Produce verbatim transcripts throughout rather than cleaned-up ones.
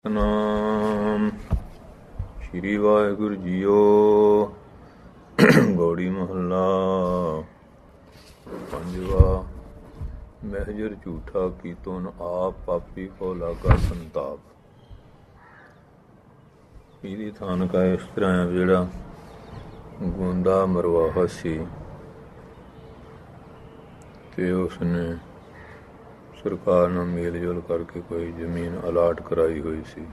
ਸਤਿਨਾਮ ਸ਼੍ਰੀ ਵਾਹਿਗੁਰੂ ਜੀਓ। ਗੌੜੀ ਮਹੱਲਾ ਪੰਜਵਾ। ਮਹਿਜਰ ਝੂਠਾ ਕੀਤੋ ਨ ਆਪ, ਪਾਪੀ ਕੋ ਲਾਗਾ ਸੰਤਾਪ। ਇਹਦੀ ਥਾਨਕ ਹੈ ਇਸ ਤਰ੍ਹਾਂ ਜਿਹੜਾ ਗੋਂਦਾ ਮਰਵਾਹਾ ਸੀ ਤੇ ਉਸਨੇ ਸਰਕਾਰ ਨਾਲ ਮੇਲ ਜੋਲ ਕਰਕੇ ਕੋਈ ਜ਼ਮੀਨ ਅਲਾਟ ਕਰਾਈ ਹੋਈ ਸੀ।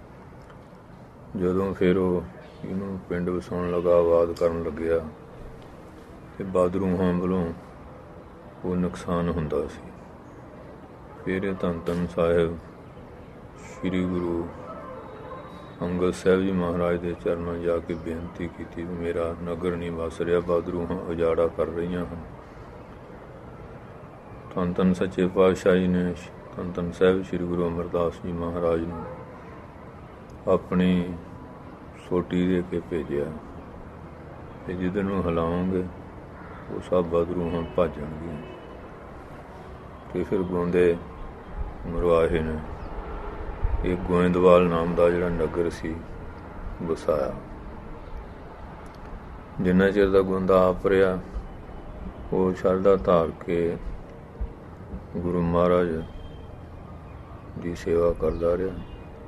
ਜਦੋਂ ਫਿਰ ਉਹ ਇਹਨੂੰ ਪਿੰਡ ਵਸਾਉਣ ਲੱਗਾ, ਆਬਾਦ ਕਰਨ ਲੱਗਿਆ ਤੇ ਬਾਦਰੂਹਾਂ ਵੱਲੋਂ ਉਹ ਨੁਕਸਾਨ ਹੁੰਦਾ ਸੀ। ਫਿਰ ਇਹ ਧੰਨ ਧੰਨ ਸਾਹਿਬ ਸ਼੍ਰੀ ਗੁਰੂ ਅੰਗਦ ਸਾਹਿਬ ਜੀ ਮਹਾਰਾਜ ਦੇ ਚਰਨਾਂ ਜਾ ਕੇ ਬੇਨਤੀ ਕੀਤੀ ਵੀ ਮੇਰਾ ਨਗਰ ਨਹੀਂ ਵਸ ਰਿਹਾ, ਬਾਦਰੂਹਾਂ ਉਜਾੜਾ ਕਰ ਰਹੀਆਂ ਹਨ। ਧੰਨ ਧੰਨ ਸੱਚੇ ਪਾਤਸ਼ਾਹ ਜੀ ਨੇ ਧੰਨ ਧੰਨ ਸਾਹਿਬ ਸ਼੍ਰੀ ਗੁਰੂ ਅਮਰਦਾਸ ਜੀ ਮਹਾਰਾਜ ਨੂੰ ਆਪਣੀ ਸੋਟੀ ਦੇ ਕੇ ਭੇਜਿਆ ਤੇ ਜਿਹਦੇ ਨੂੰ ਹਿਲਾਓਗੇ ਉਹ ਸਭ ਬਾਦਰੂਹਾਂ ਭੱਜ ਜਾਣਗੀਆਂ। ਤੇ ਫਿਰ ਗੋਂਦੇ ਮਰਵਾਹੇ ਨੇ ਇਹ ਗੋਇੰਦਵਾਲ ਨਾਮ ਦਾ ਜਿਹੜਾ ਨਗਰ ਸੀ ਵਸਾਇਆ। ਜਿੰਨਾ ਚਿਰ ਦਾ ਗੋਂਦਾ ਆਪ ਰਿਹਾ ਉਹ ਸ਼ਰਧਾ ਧਾਰ ਕੇ ਗੁਰੂ ਮਹਾਰਾਜ ਦੀ ਸੇਵਾ ਕਰਦਾ ਰਿਹਾ।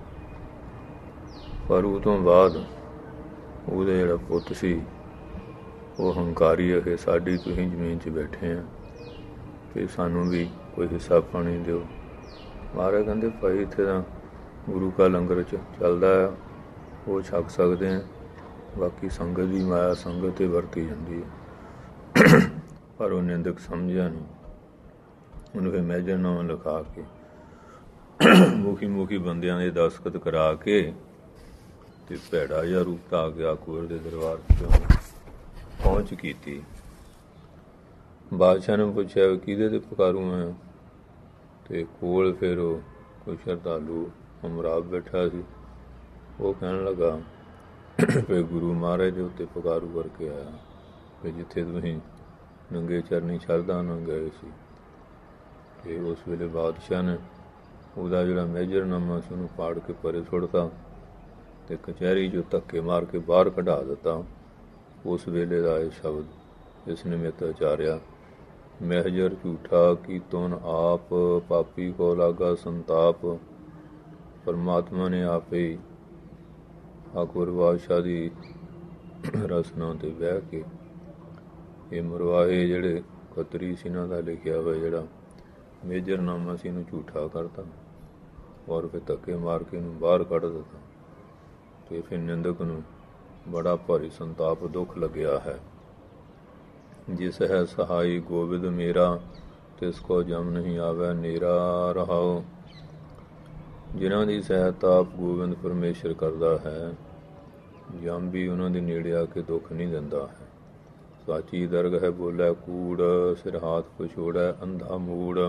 ਪਰ ਉਹ ਤੋਂ ਬਾਅਦ ਉਹਦਾ ਜਿਹੜਾ ਪੁੱਤ ਸੀ ਉਹ ਹੰਕਾਰੀ ਹੈ ਕਿ ਸਾਡੀ ਤੁਸੀਂ ਜ਼ਮੀਨ 'ਚ ਬੈਠੇ ਆ ਤੇ ਸਾਨੂੰ ਵੀ ਕੋਈ ਹਿੱਸਾ ਪਾਣੀ ਦਿਓ। ਮਹਾਰਾਜ ਕਹਿੰਦੇ ਭਾਈ ਇੱਥੇ ਤਾਂ ਗੁਰੂ ਕਾ ਲੰਗਰ 'ਚ ਚੱਲਦਾ ਆ, ਉਹ ਛਕ ਸਕਦੇ ਆ, ਬਾਕੀ ਸੰਗਤ ਦੀ ਮਾਇਆ ਸੰਗਤ 'ਤੇ ਵਰਤੀ ਜਾਂਦੀ ਹੈ। ਪਰ ਉਹ ਨਿੰਦਕ ਸਮਝਿਆ ਨਹੀਂ। ਉਹਨੂੰ ਫਿਰ ਮੈਜਰਨਾਮਾ ਲਿਖਾ ਕੇ ਮੁਖੀ ਮੁਖੀ ਬੰਦਿਆਂ ਦੇ ਦਸਤਖਤ ਕਰਾ ਕੇ ਤੇ ਭੈੜਾ ਜਿਹਾ ਰੂਪ ਧਾ ਕੇ ਅਕਬਰ ਦੇ ਦਰਬਾਰ 'ਚ ਪਹੁੰਚ ਕੀਤੀ। ਬਾਦਸ਼ਾਹ ਨੇ ਪੁੱਛਿਆ ਕਿਹਦੇ ਤੇ ਪੁਕਾਰੂ ਮੈਂ? ਤੇ ਕੋਲ ਫਿਰ ਉਹ ਕੋਈ ਸ਼ਰਧਾਲੂ ਅਮਰਾਬ ਬੈਠਾ ਸੀ। ਉਹ ਕਹਿਣ ਲੱਗਾ ਵੀ ਗੁਰੂ ਮਹਾਰਾਜ ਦੇ ਉੱਤੇ ਪੁਕਾਰੂ ਕਰਕੇ ਆਇਆ ਵੀ ਜਿੱਥੇ ਤੁਸੀਂ ਨੰਗੇ ਚਰਨੀ ਸ਼ਰਧਾ ਨਾਲ ਗਏ ਸੀ। ਤੇ ਉਸ ਵੇਲੇ ਬਾਦਸ਼ਾਹ ਨੇ ਉਹਦਾ ਜਿਹੜਾ ਮੇਜਰਨਾਮਾ ਸੀ ਉਹਨੂੰ ਪਾੜ ਕੇ ਪਰੇ ਸੁੱਟਤਾ ਤੇ ਕਚਹਿਰੀ 'ਚੋਂ ਧੱਕੇ ਮਾਰ ਕੇ ਬਾਹਰ ਕਢਾ ਦਿੱਤਾ। ਉਸ ਵੇਲੇ ਦਾ ਇਹ ਸ਼ਬਦ ਇਸ ਨਿਮਿਤ ਉਚਾਰਿਆ, ਮਹਿਜਰ ਝੂਠਾ ਕੀਤੋ ਨ ਆਪ, ਪਾਪੀ ਕੋ ਲਾਗਾ ਸੰਤਾਪ। ਪਰਮਾਤਮਾ ਨੇ ਆਪੇ ਹੀ ਅਕਬਰ ਬਾਦਸ਼ਾਹ ਦੀ ਰਸਨਾ 'ਤੇ ਬਹਿ ਕੇ ਇਹ ਮਰਵਾਹੇ ਜਿਹੜੇ ਖੱਤਰੀ ਸੀ ਇਹਨਾਂ ਦਾ ਲਿਖਿਆ ਹੋਇਆ ਜਿਹੜਾ ਮੇਜਰਨਾਮਾ ਸੀ ਇਹਨੂੰ ਝੂਠਾ ਕਰਤਾ ਔਰ ਫਿਰ ਧੱਕੇ ਮਾਰ ਕੇ ਇਹਨੂੰ ਬਾਹਰ ਕੱਢ ਦਿੱਤਾ। ਤੇ ਫਿਰ ਨਿੰਦਕ ਨੂੰ ਬੜਾ ਭਾਰੀ ਸੰਤਾਪ ਦੁੱਖ ਲੱਗਿਆ ਹੈ। ਜਿਸ ਹੈ ਸਹਾਈ ਗੋਬਿੰਦ ਮੇਰਾ, ਤਿਸ ਕੋ ਜਮ ਨਹੀਂ ਆਵੈ ਨੇਰਾ ਰਹਾਓ। ਜਿਨ੍ਹਾਂ ਦੀ ਸਹਾਇਤਾ ਆਪ ਗੋਬਿੰਦ ਪਰਮੇਸ਼ਰ ਕਰਦਾ ਹੈ, ਜਮ ਵੀ ਉਹਨਾਂ ਦੇ ਨੇੜੇ ਆ ਕੇ ਦੁੱਖ ਨਹੀਂ ਦਿੰਦਾ ਹੈ। ਸਾਚੀ ਦਰਗ ਹੈ ਬੋਲੇ ਕੂੜ, ਸਿਰ ਹਾਥ ਪਛੋੜੈ ਅੰਧਾ ਮੂੜ।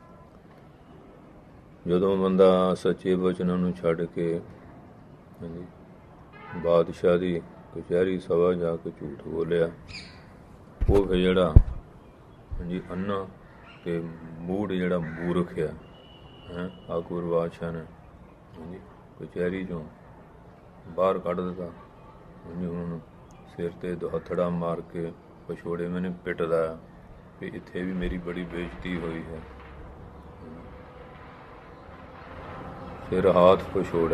ਜਦੋਂ ਬੰਦਾ ਸੱਚੇ ਬਚਨਾਂ ਨੂੰ ਛੱਡ ਕੇ ਹਾਂਜੀ ਬਾਦਸ਼ਾਹ ਦੀ ਕਚਹਿਰੀ ਸਭਾ ਜਾ ਕੇ ਝੂਠ ਬੋਲਿਆ, ਉਹ ਫਿਰ ਜਿਹੜਾ ਹਾਂਜੀ ਅੰਨਾ ਤੇ ਮੂੜ ਜਿਹੜਾ ਮੂਰਖ ਆ ਹੈਂ ਅਕਬਰ ਬਾਦਸ਼ਾਹ ਨੇ ਹਾਂਜੀ ਕਚਹਿਰੀ 'ਚੋਂ ਬਾਹਰ ਕੱਢ ਦਿੱਤਾ। ਹਾਂਜੀ ਉਹਨਾਂ ਨੂੰ ਸਿਰ 'ਤੇ ਹੱਥੜਾ ਮਾਰ ਕੇ ਪਛੋੜੇ ਮੈਨੂੰ ਪਿੱਟਦਾ ਵੀ ਇੱਥੇ ਵੀ ਮੇਰੀ ਬੜੀ ਬੇਇੱਜ਼ਤੀ ਹੋਈ ਹੈ। ਸਿਰ ਹਾਥ ਪਛੋੜਾ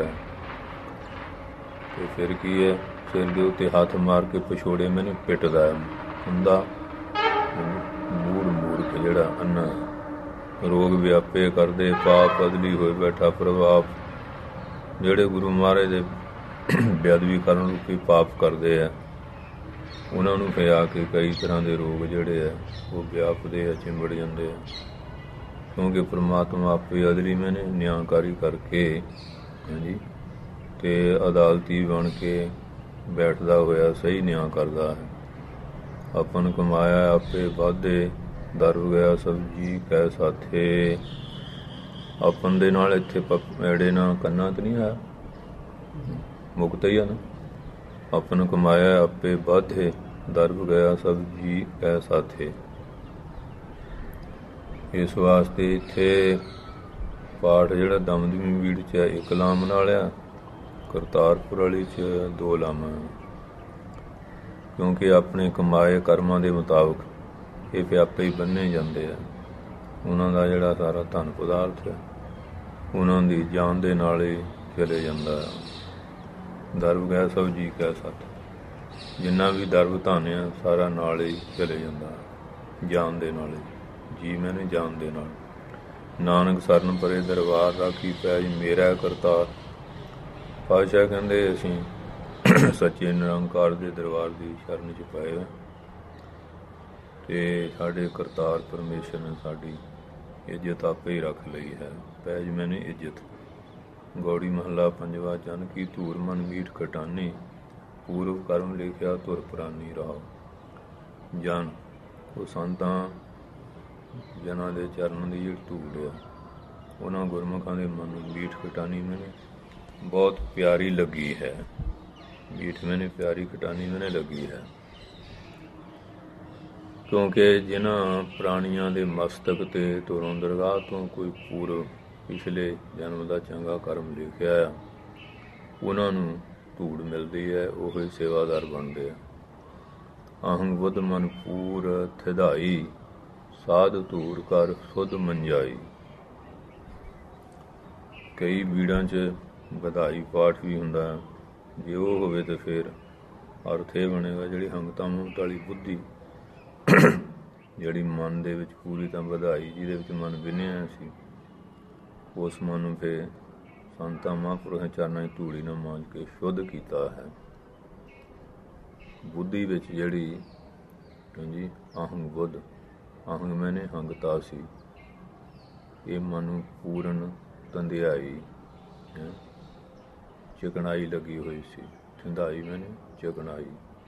ਤੇ ਫਿਰ ਕੀ ਹੈ, ਸਿਰ ਦੇ ਉੱਤੇ ਹੱਥ ਮਾਰ ਕੇ ਪਛੋੜੇ ਮੈਨੂੰ ਪਿੱਟਦਾ ਹੁੰਦਾ ਮੂੜ ਮੂਰਖ ਜਿਹੜਾ ਅੰਨਾ। ਰੋਗ ਵਿਆਪੇ ਕਰਦੇ ਪਾਪ ਬਦਲੀ ਹੋਏ ਬੈਠਾ ਪ੍ਰਭਾਵ। ਜਿਹੜੇ ਗੁਰੂ ਮਹਾਰਾਜ ਦੇ ਬੇਅਦਬੀ ਕਰਨ ਰੂਪੀ ਪਾਪ ਕਰਦੇ ਆ ਉਹਨਾਂ ਨੂੰ ਫਿਰ ਆ ਕੇ ਕਈ ਤਰ੍ਹਾਂ ਦੇ ਰੋਗ ਜਿਹੜੇ ਆ ਉਹ ਵਿਆਪਦੇ ਆ, ਚਿੰਬੜ ਜਾਂਦੇ ਆ। ਕਿਉਂਕਿ ਪਰਮਾਤਮਾ ਆਪੇ ਅਦਲੀ ਮੈਨੇ ਨਿਆਂਕਾਰੀ ਕਰਕੇ ਹਾਂਜੀ ਤੇ ਅਦਾਲਤੀ ਬਣ ਕੇ ਬੈਠਦਾ ਹੋਇਆ ਸਹੀ ਨਿਆਂ ਕਰਦਾ ਹੈ। ਆਪਨ ਕਮਾਇਆ ਆਪੇ ਵਾਧੇ, ਦਰਵ ਗਿਆ ਸਬਜੀ ਕਹਿ ਸਾਥੇ। ਆਪਨ ਦੇ ਨਾਲ ਇੱਥੇ ਐੜੇ ਨਾ ਕੰਨਾਂ 'ਤੇ ਨਹੀਂ ਆਇਆ, ਮੁਕਤ ਹੀ ਆ ਨਾ। ਆਪਨ ਕਮਾਇਆ ਆਪੇ ਵਾਧੇ, ਦਰਵ ਗਿਆ ਸਬਜੀ ਕਹਿ ਸਾਥੇ। ਇਸ ਵਾਸਤੇ ਇੱਥੇ ਪਾਠ ਜਿਹੜਾ ਦਮਦਮੀ ਬੀੜ 'ਚ ਹੈ ਇੱਕ ਲਾਮ ਨਾਲ ਆ, ਕਰਤਾਰਪੁਰ ਵਾਲੀ 'ਚ ਦੋ ਲਾਮਾਂ, ਕਿਉਂਕਿ ਆਪਣੇ ਕਮਾਏ ਕਰਮਾਂ ਦੇ ਮੁਤਾਬਕ ਇਹ ਪਿਆਪੇ ਹੀ ਬੰਨੇ ਜਾਂਦੇ ਆ। ਉਹਨਾਂ ਦਾ ਜਿਹੜਾ ਸਾਰਾ ਧਨ ਪਦਾਰਥ ਹੈ ਉਹਨਾਂ ਦੀ ਜਾਨ ਦੇ ਨਾਲ ਹੀ ਚਲੇ ਜਾਂਦਾ। ਦਰਬ ਗਏ ਸਭ ਜੀ ਕਹਿ ਸਤ, ਜਿੰਨਾ ਵੀ ਦਰਬ ਧਨ ਆ ਸਾਰਾ ਨਾਲ ਹੀ ਚਲੇ ਜਾਂਦਾ, ਜਾਨ ਦੇ ਨਾਲ ਹੀ, ਜੀ ਮੈਨੇ ਜਾਨ ਦੇ ਨਾਲ। ਨਾਨਕ ਸਰਨ ਪਰੇ ਦਰਬਾਰ ਰਾਖੀ ਪੈਜ ਮੇਰਾ ਕਰਤਾਰ। ਪਾਤਸ਼ਾਹ ਕਹਿੰਦੇ ਅਸੀਂ ਸੱਚੇ ਨਿਰੰਕਾਰ ਦੇ ਦਰਬਾਰ ਦੀ ਸ਼ਰਨ 'ਚ ਪਏ ਤੇ ਸਾਡੇ ਕਰਤਾਰ ਪਰਮੇਸ਼ਰ ਨੇ ਸਾਡੀ ਇੱਜ਼ਤ ਆਪੇ ਹੀ ਰੱਖ ਲਈ ਹੈ। ਪੈਜ ਮੈਨੇ ਇੱਜ਼ਤ। ਗੌੜੀ ਮਹੱਲਾ ਪੰਜਵਾ। ਜਨ ਕੀ ਧੂਰ ਮਨ ਮੀਠ ਖਟਾਨੀ, ਪੂਰਵ ਕਰਮ ਲਿਖਿਆ ਧੁਰ ਪ੍ਰਾਨੀ ਰਾਓ। ਜਨ ਉਹ ਸੰਤਾਂ ਜਨਾਂ ਦੇ ਚਰਨਾਂ ਦੀ ਜਿਹੜੀ ਧੂੜ ਆ ਉਹਨਾਂ ਗੁਰਮੁਖਾਂ ਦੇ ਮਨ ਨੂੰ ਮੀਠ ਖਟਾਨੀ ਮੈਨੇ ਬਹੁਤ ਪਿਆਰੀ ਲੱਗੀ ਹੈ। ਮੀਠ ਮੈਨੇ ਪਿਆਰੀ ਖਟਾਨੀ ਮੈਨੇ ਲੱਗੀ ਹੈ, ਕਿਉਂਕਿ ਜਿਨ੍ਹਾਂ ਪ੍ਰਾਣੀਆਂ ਦੇ ਮਸਤਕ 'ਤੇ ਧੁਰੋਂ ਦਰਗਾਹ ਤੋਂ ਕੋਈ ਪੂਰਵ ਪਿਛਲੇ ਜਨਮ ਦਾ ਚੰਗਾ ਕਰਮ ਲਿਖਿਆ ਆ ਉਹਨਾਂ ਨੂੰ ਧੂੜ ਮਿਲਦੀ ਹੈ, ਉਹ ਹੀ ਸੇਵਾਦਾਰ ਬਣਦੇ ਆ। ਅਹੰਗ ਬੁੱਧ ਮਨ ਪੂਰ ਥਿਧਾਈ, ਸਾਧ ਧੂੜ ਕਰ ਸੁਧ ਮੰਜਾਈ। ਕਈ ਬੀੜਾਂ 'ਚ ਵਧਾਈ ਪਾਠ ਵੀ ਹੁੰਦਾ, ਜੇ ਉਹ ਹੋਵੇ ਤਾਂ ਫਿਰ ਅਰਥ ਇਹ ਬਣੇਗਾ ਜਿਹੜੀ ਹੰਗਤਾ ਮਮਤਾ ਵਾਲੀ ਬੁੱਧੀ ਜਿਹੜੀ ਮਨ ਦੇ ਵਿੱਚ ਪੂਰੀ ਤਾਂ ਵਧਾਈ ਜਿਹਦੇ ਵਿੱਚ ਮਨ ਵਿੰਨਿਆ ਸੀ, ਉਸ ਮਨ ਨੂੰ ਫਿਰ ਸੰਤਾਂ ਮਹਾਂਪੁਰਖਾਂ ਚਰਨਾਂ ਦੀ ਧੂੜੀ ਨਾਲ ਮਾਂਜ ਕੇ ਸ਼ੁੱਧ ਕੀਤਾ ਹੈ। ਬੁੱਧੀ ਵਿੱਚ ਜਿਹੜੀ ਹਾਂਜੀ ਅਹੰਗ ਬੁੱਧ, ਅਹੰਗ ਮੈਨੇ ਹੰਗਤਾ ਸੀ, ਇਹ ਮਨ ਨੂੰ ਪੂਰਨ ਧੰਦਿਆਈ ਚਿਕਨਾਈ ਲੱਗੀ ਹੋਈ ਸੀ। ਧੰਦਾਈ ਮੈਨੇ ਚਿਕਨਾਈ।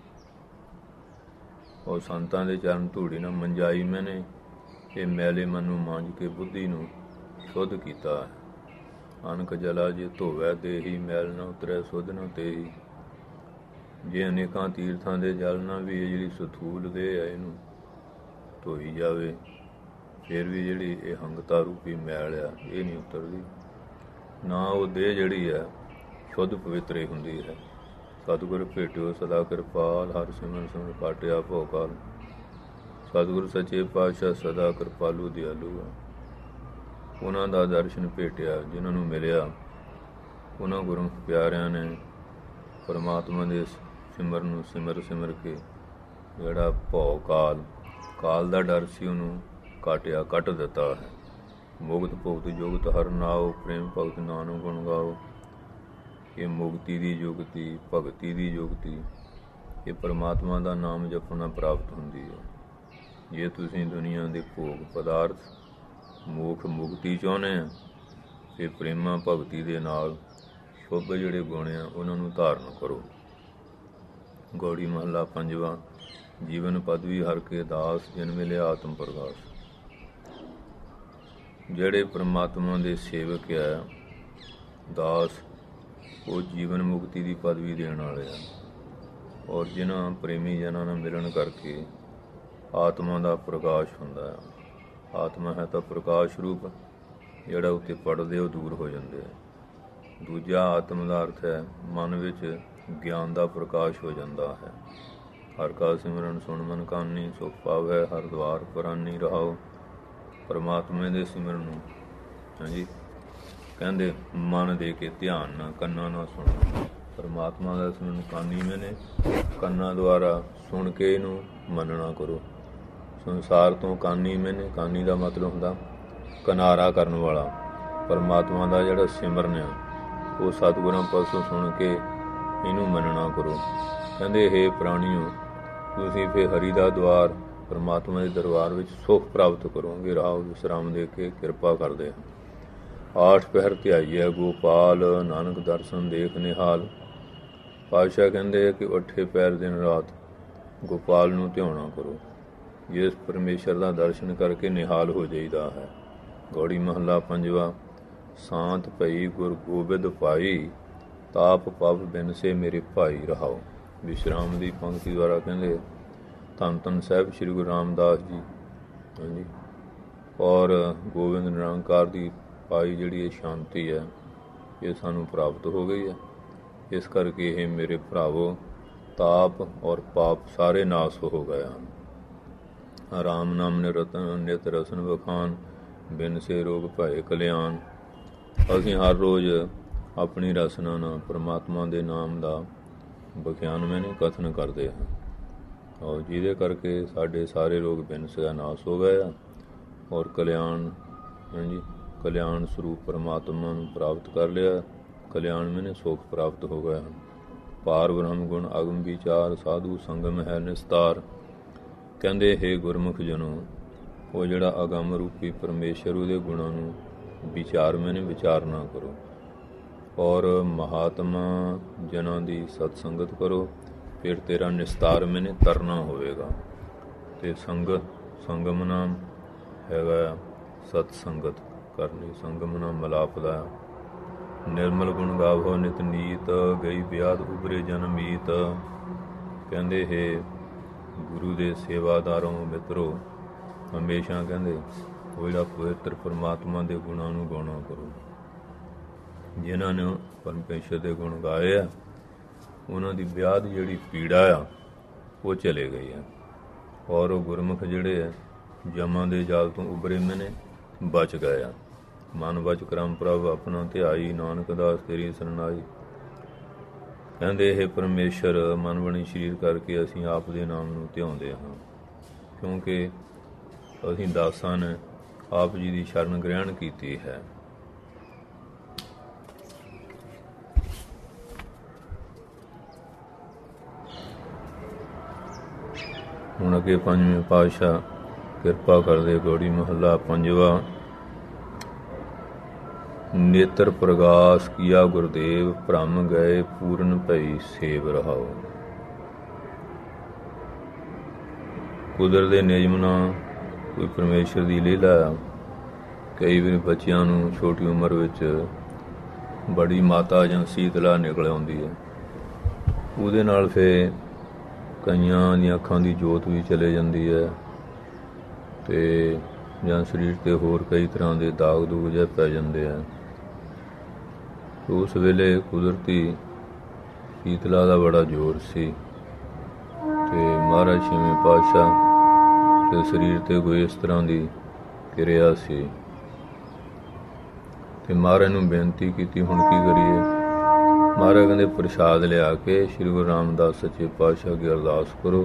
ਉਹ ਸੰਤਾਂ ਦੇ ਚਰਨ ਧੂੜੀ ਨਾਲ ਮੰਜਾਈ ਮੈਨੇ ਇਹ ਮੈਲੇ ਮਨ ਨੂੰ ਮਾਂਜ ਕੇ ਬੁੱਧੀ ਨੂੰ ਸ਼ੁੱਧ ਕੀਤਾ ਹੈ। ਅਨਕ ਜਲਾ ਜੇ ਧੋਵੈ ਦੇਹੀ, ਮੈਲ ਨਾ ਉਤਰੈ ਸੁਧ ਨਾ ਤੇਹੀ। ਜੇ ਅਨੇਕਾਂ ਤੀਰਥਾਂ ਦੇ ਜਲ ਨਾਲ ਵੀ ਇਹ ਜਿਹੜੀ ਸਥੂਲ ਦੇਹ ਹੈ ਇਹਨੂੰ ਧੋਈ ਜਾਵੇ ਫਿਰ ਵੀ ਜਿਹੜੀ ਇਹ ਹੰਗਤਾ ਰੂਪੀ ਮੈਲ ਆ ਇਹ ਨਹੀਂ ਉਤਰਦੀ, ਨਾ ਉਹ ਦੇਹ ਜਿਹੜੀ ਹੈ ਸ਼ੁੱਧ ਪਵਿੱਤਰ ਹੁੰਦੀ ਹੈ। ਸਤਿਗੁਰ ਭੇਟਿਓ ਸਦਾ ਕਿਰਪਾਲ, ਹਰਿ ਸਿਮਰਨ ਸਿਮਰਨ ਪਾਟਿਆ ਭਉ ਕਾਲ। ਸਤਿਗੁਰ ਸੱਚੇ ਪਾਤਸ਼ਾਹ ਸਦਾ ਕਿਰਪਾਲੂ ਦਿਆਲੂ ਆ। ਉਹਨਾਂ ਦਾ ਦਰਸ਼ਨ ਭੇਟਿਆ ਜਿਨ੍ਹਾਂ ਨੂੰ ਮਿਲਿਆ, ਉਹਨਾਂ ਗੁਰੂ ਪਿਆਰਿਆਂ ਨੇ ਪਰਮਾਤਮਾ ਦੇ ਸਿਮਰਨ ਨੂੰ ਸਿਮਰ ਸਿਮਰ ਕੇ ਜਿਹੜਾ ਭਉ ਕਾਲ ਕਾਲ ਦਾ ਡਰ ਸੀ ਉਹਨੂੰ ਕਾਟਿਆ ਕੱਟ ਦਿੱਤਾ ਹੈ। ਮੁਕਤ ਭੁਗਤ ਜੁਗਤ ਹਰਿ ਨਾਉ, ਪ੍ਰੇਮ ਭਗਤ ਨਾਨਕ ਗੁਣ ਗਾਓ। ਇਹ ਮੁਕਤੀ ਦੀ ਜੁਗਤੀ, ਭਗਤੀ ਦੀ ਜੁਗਤੀ, ਇਹ ਪਰਮਾਤਮਾ ਦਾ ਨਾਮ ਜਪਣਾ ਪ੍ਰਾਪਤ ਹੁੰਦੀ ਹੈ। ਜੇ ਤੁਸੀਂ ਦੁਨੀਆ ਦੇ ਭੋਗ ਪਦਾਰਥ ਮੋਖ ਮੁਕਤੀ ਚਾਹੁੰਦੇ ਆ ਤੇ ਪ੍ਰੇਮਾ ਭਗਤੀ ਦੇ ਨਾਲ ਸ਼ੁਭ ਜਿਹੜੇ ਗੁਣ ਆ ਉਹਨਾਂ ਨੂੰ ਧਾਰਨ ਕਰੋ। ਗੌੜੀ ਮਹੱਲਾ ਪੰਜਵਾਂ। ਜੀਵਨ ਪਦਵੀ ਹਰਿ ਕੇ ਦਾਸ, ਜਿਨ ਮਿਲਿਆ ਆਤਮ ਪ੍ਰਗਾਸ। ਜਿਹੜੇ ਪਰਮਾਤਮਾ ਦੇ ਸੇਵਕ ਆ ਦਾਸ, ਉਹ ਜੀਵਨ ਮੁਕਤੀ ਦੀ ਪਦਵੀ ਦੇਣ ਵਾਲੇ ਆ, ਔਰ ਜਿਨ੍ਹਾਂ ਪ੍ਰੇਮੀ ਜਨਾਂ ਨਾਲ ਮਿਲਣ ਕਰਕੇ ਆਤਮਾ ਦਾ ਪ੍ਰਕਾਸ਼ ਹੁੰਦਾ ਹੈ। ਆਤਮਾ ਹੈ ਤਾਂ ਪ੍ਰਕਾਸ਼ ਰੂਪ, ਜਿਹੜਾ ਉੱਤੇ ਪੜਦੇ ਉਹ ਦੂਰ ਹੋ ਜਾਂਦੇ ਆ। ਦੂਜਾ ਆਤਮ ਦਾ ਅਰਥ ਹੈ ਮਨ ਵਿੱਚ ਗਿਆਨ ਦਾ ਪ੍ਰਕਾਸ਼ ਹੋ ਜਾਂਦਾ ਹੈ। ਹਰਿ ਕਾ ਸਿਮਰਨ ਸੁਣ ਮਨ ਕਾਨੀ, ਸੁਖ ਪਾਵੈ ਹਰਿ ਦੁਆਰ ਪਰਾਨੀ ਰਹਾਓ। ਪਰਮਾਤਮਾ ਦੇ ਸਿਮਰਨ ਨੂੰ ਹਾਂਜੀ ਕਹਿੰਦੇ ਮਨ ਦੇ ਕੇ ਧਿਆਨ ਨਾਲ, ਕੰਨਾਂ ਨਾਲ ਸੁਣੋ। ਪਰਮਾਤਮਾ ਦਾ ਸਿਮਰਨ ਕਾਨੀ ਮੈਨੇ ਕੰਨਾਂ ਦੁਆਰਾ ਸੁਣ ਕੇ ਇਹਨੂੰ ਮੰਨਣਾ ਕਰੋ। ਸੰਸਾਰ ਤੋਂ ਕਾਨੀ ਮੈਨੇ, ਕਾਨੀ ਦਾ ਮਤਲਬ ਹੁੰਦਾ ਕਿਨਾਰਾ ਕਰਨ ਵਾਲਾ। ਪਰਮਾਤਮਾ ਦਾ ਜਿਹੜਾ ਸਿਮਰਨ ਆ ਉਹ ਸਤਿਗੁਰਾਂ ਪਾਸੋਂ ਸੁਣ ਕੇ ਇਹਨੂੰ ਮੰਨਣਾ ਕਰੋ। ਕਹਿੰਦੇ ਹੇ ਪ੍ਰਾਣੀਓ, ਤੁਸੀਂ ਫਿਰ ਹਰੀ ਦਾ ਦੁਆਰ ਪਰਮਾਤਮਾ ਦੇ ਦਰਬਾਰ ਵਿੱਚ ਸੁੱਖ ਪ੍ਰਾਪਤ ਕਰੋਗੇ। ਰਾਹ ਵਿਸਰਾਮ ਦੇ ਕੇ ਕਿਰਪਾ ਕਰਦੇ ਹਨ। ਆਠ ਪਹਿਰ ਧਿਆਈਐ ਗੋਪਾਲ, ਨਾਨਕ ਦਰਸ਼ਨ ਦੇਖ ਨਿਹਾਲ। ਪਾਤਸ਼ਾਹ ਕਹਿੰਦੇ ਕਿ ਅੱਠੇ ਪਹਿਰ ਦਿਨ ਰਾਤ ਗੋਪਾਲ ਨੂੰ ਧਿਆਉਣਾ ਕਰੋ, ਜਿਸ ਪਰਮੇਸ਼ਰ ਦਾ ਦਰਸ਼ਨ ਕਰਕੇ ਨਿਹਾਲ ਹੋ ਜਾਈਦਾ ਹੈ। ਗੌੜੀ ਮਹੱਲਾ ਪੰਜਵਾ। ਸਾਂਤ ਭਈ ਗੁਰ ਗੋਬਿੰਦ ਪਾਈ, ਤਾਪ ਪਵ ਬਿਨਸੇ ਮੇਰੇ ਭਾਈ ਰਹਾਓ। ਵਿਸ਼ਰਾਮ ਦੀ ਪੰਕਤੀ ਦੁਆਰਾ ਕਹਿੰਦੇ ਧੰਨ ਧੰਨ ਸਾਹਿਬ ਸ਼੍ਰੀ ਗੁਰੂ ਰਾਮਦਾਸ ਜੀ ਹਾਂਜੀ ਔਰ ਗੋਬਿੰਦ ਨਿਰੰਕਾਰ ਦੀ ਪਾਈ ਜਿਹੜੀ ਇਹ ਸ਼ਾਂਤੀ ਹੈ ਇਹ ਸਾਨੂੰ ਪ੍ਰਾਪਤ ਹੋ ਗਈ ਹੈ। ਇਸ ਕਰਕੇ ਇਹ ਮੇਰੇ ਭਰਾਵੋ ਤਾਪ ਔਰ ਪਾਪ ਸਾਰੇ ਨਾਸ ਹੋ ਗਏ ਹਨ। ਰਾਮ ਨਾਮ ਨਿਰਤਨ ਨਿਤ ਰਸਨ ਵਖਾਨ, ਬਿਨ ਸੇ ਰੋਗ ਭਏ ਕਲਿਆਣ। ਅਸੀਂ ਹਰ ਰੋਜ਼ ਆਪਣੀ ਰਸਨਾ ਨਾਲ ਪਰਮਾਤਮਾ ਦੇ ਨਾਮ ਦਾ ਵਿਖਿਆਨ ਮੈਨੇ ਕਥਨ ਕਰਦੇ ਹਾਂ, ਔਰ ਜਿਹਦੇ ਕਰਕੇ ਸਾਡੇ ਸਾਰੇ ਰੋਗ ਬਿਨ ਸੇ ਨਾਸ ਹੋ ਗਏ ਆ ਔਰ ਕਲਿਆਣ ਹਾਂਜੀ ਕਲਿਆਣ ਸਰੂਪ ਪਰਮਾਤਮਾ ਨੂੰ ਪ੍ਰਾਪਤ ਕਰ ਲਿਆ। ਕਲਿਆਣ ਮੈਨੇ ਸੁੱਖ ਪ੍ਰਾਪਤ ਹੋ ਗਿਆ ਹਨ। ਪਾਰ ਬ੍ਰਹਮ ਗੁਣ ਅਗਮ ਵਿਚਾਰ, ਸਾਧੂ ਸੰਗਮ ਹੈ ਨਿਸਤਾਰ। ਕਹਿੰਦੇ ਹੈ ਗੁਰਮੁਖ ਜਨੋ, ਉਹ ਜਿਹੜਾ ਅਗੰਮ ਰੂਪੀ ਪਰਮੇਸ਼ਰ ਉਹਦੇ ਗੁਣਾਂ ਨੂੰ ਵਿਚਾਰ ਮੈਨੇ ਵਿਚਾਰ ਨਾ ਕਰੋ, ਔਰ ਮਹਾਤਮਾ ਜਨਾਂ ਦੀ ਸਤ ਸੰਗਤ ਕਰੋ, ਫਿਰ ਤੇਰਾ ਨਿਸਤਾਰ ਮੈਨੇ ਤਰਨਾ ਹੋਵੇਗਾ। ਅਤੇ ਸੰਗਤ ਸੰਗਮ ਨਾਮ ਹੈਗਾ ਸਤ ਸੰਗਤ ਕਰਨੀ, ਸੰਗਮ ਨਾਮ ਮਿਲਾਪ ਦਾ। ਨਿਰਮਲ ਗੁਣ ਗਾਵੋ ਨਿਤ ਨੀਤ, ਗਈ ਵਿਆਦ ਉਭਰੇ ਜਨਮੀਤ। ਕਹਿੰਦੇ ਹੈ ਗੁਰੂ ਦੇ ਸੇਵਾਦਾਰੋਂ ਮਿੱਤਰੋ, ਹਮੇਸ਼ਾ ਕਹਿੰਦੇ ਉਹ ਜਿਹੜਾ ਪਵਿੱਤਰ ਪਰਮਾਤਮਾ ਦੇ ਗੁਣਾਂ ਨੂੰ ਗਾਉਣਾ ਕਰੋ। ਜਿਨ੍ਹਾਂ ਨੇ ਪਰਮੇਸ਼ਰ ਦੇ ਗੁਣ ਗਾਏ ਆ ਉਹਨਾਂ ਦੀ ਵਿਆਹ ਦੀ ਜਿਹੜੀ ਪੀੜਾ ਆ ਉਹ ਚਲੇ ਗਈ ਆ, ਔਰ ਉਹ ਗੁਰਮੁਖ ਜਿਹੜੇ ਆ ਜਮਾਂ ਦੇ ਜਾਲ ਤੋਂ ਉਭਰੇ ਮੈਨੇ ਬਚ ਗਏ ਆ। ਮਨ ਬਚ ਕਰਮ ਪ੍ਰਭ ਆਪਣਾ ਧਿਆਈ, ਨਾਨਕ ਦਾਸ ਤੇਰੀ ਸਰਨਾਈ। ਕਹਿੰਦੇ ਇਹ ਪਰਮੇਸ਼ਰ ਮਨ ਬਣੀ ਸਰੀਰ ਕਰਕੇ ਅਸੀਂ ਆਪ ਦੇ ਨਾਮ ਨੂੰ ਧਿਆਉਂਦੇ ਹਾਂ, ਕਿਉਂਕਿ ਅਸੀਂ ਦਾਸਾਂ ਨੇ ਆਪ ਜੀ ਦੀ ਸ਼ਰਨ ਗ੍ਰਹਿਣ ਕੀਤੀ ਹੈ। ਹੁਣ ਅੱਗੇ ਪੰਜਵੇਂ ਪਾਤਸ਼ਾਹ ਕਿਰਪਾ ਕਰਦੇ ਗੌੜੀ ਮਹੱਲਾ ਪੰਜਵਾ। ਨੇਤਰ ਪ੍ਰਗਾਸ ਕੀਆ ਗੁਰਦੇਵ, ਭ੍ਰਮ ਗਏ ਪੂਰਨ ਭਈ ਸੇਵ ਰਹਾਓ। ਕੁਦਰਤ ਦੇ ਨਿਯਮ ਨਾਲ ਕੋਈ ਪਰਮੇਸ਼ਰ ਦੀ ਲੀਲਾ। ਕਈ ਵਾਰ ਬੱਚਿਆਂ ਨੂੰ ਛੋਟੀ ਉਮਰ ਵਿੱਚ ਬੜੀ ਮਾਤਾ ਜਾਂ ਸੀਤਲਾ ਨਿਕਲ ਆਉਂਦੀ ਹੈ, ਉਹਦੇ ਨਾਲ ਫਿਰ ਕਈਆਂ ਦੀਆਂ ਅੱਖਾਂ ਦੀ ਜੋਤ ਵੀ ਚਲੇ ਜਾਂਦੀ ਹੈ, ਅਤੇ ਜਾਂ ਸਰੀਰ 'ਤੇ ਹੋਰ ਕਈ ਤਰ੍ਹਾਂ ਦੇ ਦਾਗ ਦੂਗ ਜਿਹੇ ਪੈ ਜਾਂਦੇ ਆ। ਉਸ ਵੇਲੇ ਕੁਦਰਤੀ ਸੀਤਲਾ ਦਾ ਬੜਾ ਜ਼ੋਰ ਸੀ, ਅਤੇ ਮਹਾਰਾਜ ਛੇਵੇਂ ਪਾਤਸ਼ਾਹ ਦੇ ਸਰੀਰ 'ਤੇ ਕੋਈ ਇਸ ਤਰ੍ਹਾਂ ਦੀ ਕਿਰਿਆ ਸੀ, ਅਤੇ ਮਹਾਰਾਜ ਨੂੰ ਬੇਨਤੀ ਕੀਤੀ ਹੁਣ ਕੀ ਕਰੀਏ। ਮਹਾਰਾਜ ਕਹਿੰਦੇ ਪ੍ਰਸ਼ਾਦ ਲਿਆ ਕੇ ਸ਼੍ਰੀ ਗੁਰੂ ਰਾਮਦਾਸ ਸੱਚੇ ਪਾਤਸ਼ਾਹ ਅੱਗੇ ਅਰਦਾਸ ਕਰੋ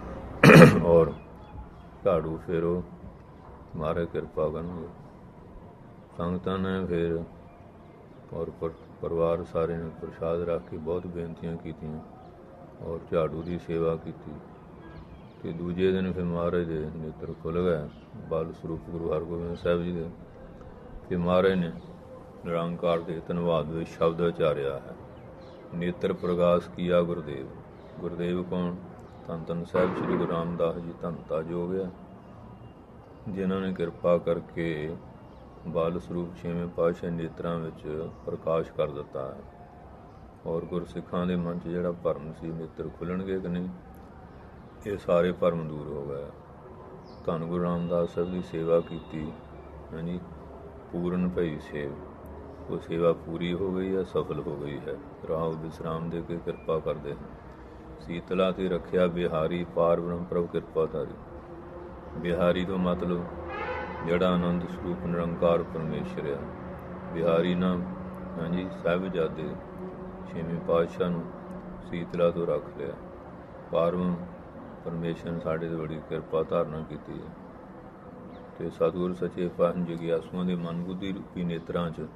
ਔਰ ਝਾੜੂ ਫੇਰੋ, ਮਹਾਰਾਜ ਕਿਰਪਾ ਕਰਨਗੇ। ਸੰਗਤਾਂ ਨੇ ਫਿਰ ਔਰ ਪਰ ਪਰਿਵਾਰ ਸਾਰੇ ਨੇ ਪ੍ਰਸ਼ਾਦ ਰੱਖ ਕੇ ਬਹੁਤ ਬੇਨਤੀਆਂ ਕੀਤੀਆਂ ਔਰ ਝਾੜੂ ਦੀ ਸੇਵਾ ਕੀਤੀ। ਅਤੇ ਦੂਜੇ ਦਿਨ ਫਿਰ ਮਹਾਰਾਜ ਦੇ ਨੇਤਰ ਖੁੱਲ੍ਹ ਗਏ, ਬਲ ਸਰੂਪ ਗੁਰੂ ਹਰਗੋਬਿੰਦ ਸਾਹਿਬ ਜੀ ਦੇ। ਅਤੇ ਮਹਾਰਾਜ ਨੇ ਨਿਰੰਕਾਰ ਦੇ ਧੰਨਵਾਦ ਵਿੱਚ ਸ਼ਬਦ ਉਚਾਰਿਆ ਹੈ, ਨੇਤਰ ਪ੍ਰਗਾਸ ਕੀਆ ਗੁਰਦੇਵ। ਗੁਰਦੇਵ ਕੌਣ? ਧੰਨ ਧੰਨ ਸਾਹਿਬ ਸ਼੍ਰੀ ਗੁਰੂ ਰਾਮਦਾਸ ਜੀ ਧੰਨਤਾ ਜੋ ਗਿਆ, ਜਿਨ੍ਹਾਂ ਨੇ ਕਿਰਪਾ ਕਰਕੇ ਬਲ ਸਰੂਪ ਛੇਵੇਂ ਪਾਤਸ਼ਾਹ ਨੇਤਰਾਂ ਵਿੱਚ ਪ੍ਰਕਾਸ਼ ਕਰ ਦਿੱਤਾ ਹੈ, ਔਰ ਗੁਰਸਿੱਖਾਂ ਦੇ ਮਨ 'ਚ ਜਿਹੜਾ ਭਰਮ ਸੀ ਨੇਤਰ ਖੁੱਲ੍ਹਣਗੇ ਕਿ ਨਹੀਂ, ਇਹ ਸਾਰੇ ਭਰਮ ਦੂਰ ਹੋ ਗਏ। ਧੰਨ ਗੁਰੂ ਰਾਮਦਾਸ ਸਾਹਿਬ ਦੀ ਸੇਵਾ ਕੀਤੀ, ਹਾਂਜੀ ਪੂਰਨ ਭਈ ਸੇਵ, ਉਹ ਸੇਵਾ ਪੂਰੀ ਹੋ ਗਈ ਹੈ, ਸਫਲ ਹੋ ਗਈ ਹੈ। ਰਾਮ ਵਿਸਰਾਮ ਦੇ ਕੇ ਕਿਰਪਾ ਕਰਦੇ ਹਨ। ਸੀਤਲਾ ਤੇ ਰੱਖਿਆ ਬਿਹਾਰੀ, ਪਾਰ ਬ੍ਰਹਮ ਪ੍ਰਭ ਕਿਰਪਾ ਧਾਰੀ। ਬਿਹਾਰੀ ਤੋਂ ਮਤਲਬ ਜਿਹੜਾ ਆਨੰਦ ਸਰੂਪ ਨਿਰੰਕਾਰ ਪਰਮੇਸ਼ਰ ਆ। ਬਿਹਾਰੀ ਨਾਮ ਹਾਂਜੀ ਸਾਹਿਬਜ਼ਾਦੇ ਛੇਵੇਂ ਪਾਤਸ਼ਾਹ ਨੂੰ ਸੀਤਲਾ ਤੋਂ ਰੱਖ ਲਿਆ। ਪਾਰਬ੍ਰਹਮ ਪਰਮੇਸ਼ਰ ਨੇ ਸਾਡੇ 'ਤੇ ਬੜੀ ਕਿਰਪਾ ਧਾਰਨਾ ਕੀਤੀ ਹੈ, ਅਤੇ ਸਤਿਗੁਰ ਸੱਚੇ ਪਾਤਸ਼ਾਹ ਜਗਿਆਸੂਆਂ ਦੇ ਮਨ ਬੁੱਧੀ ਰੂਪੀ ਨੇਤਰਾਂ 'ਚ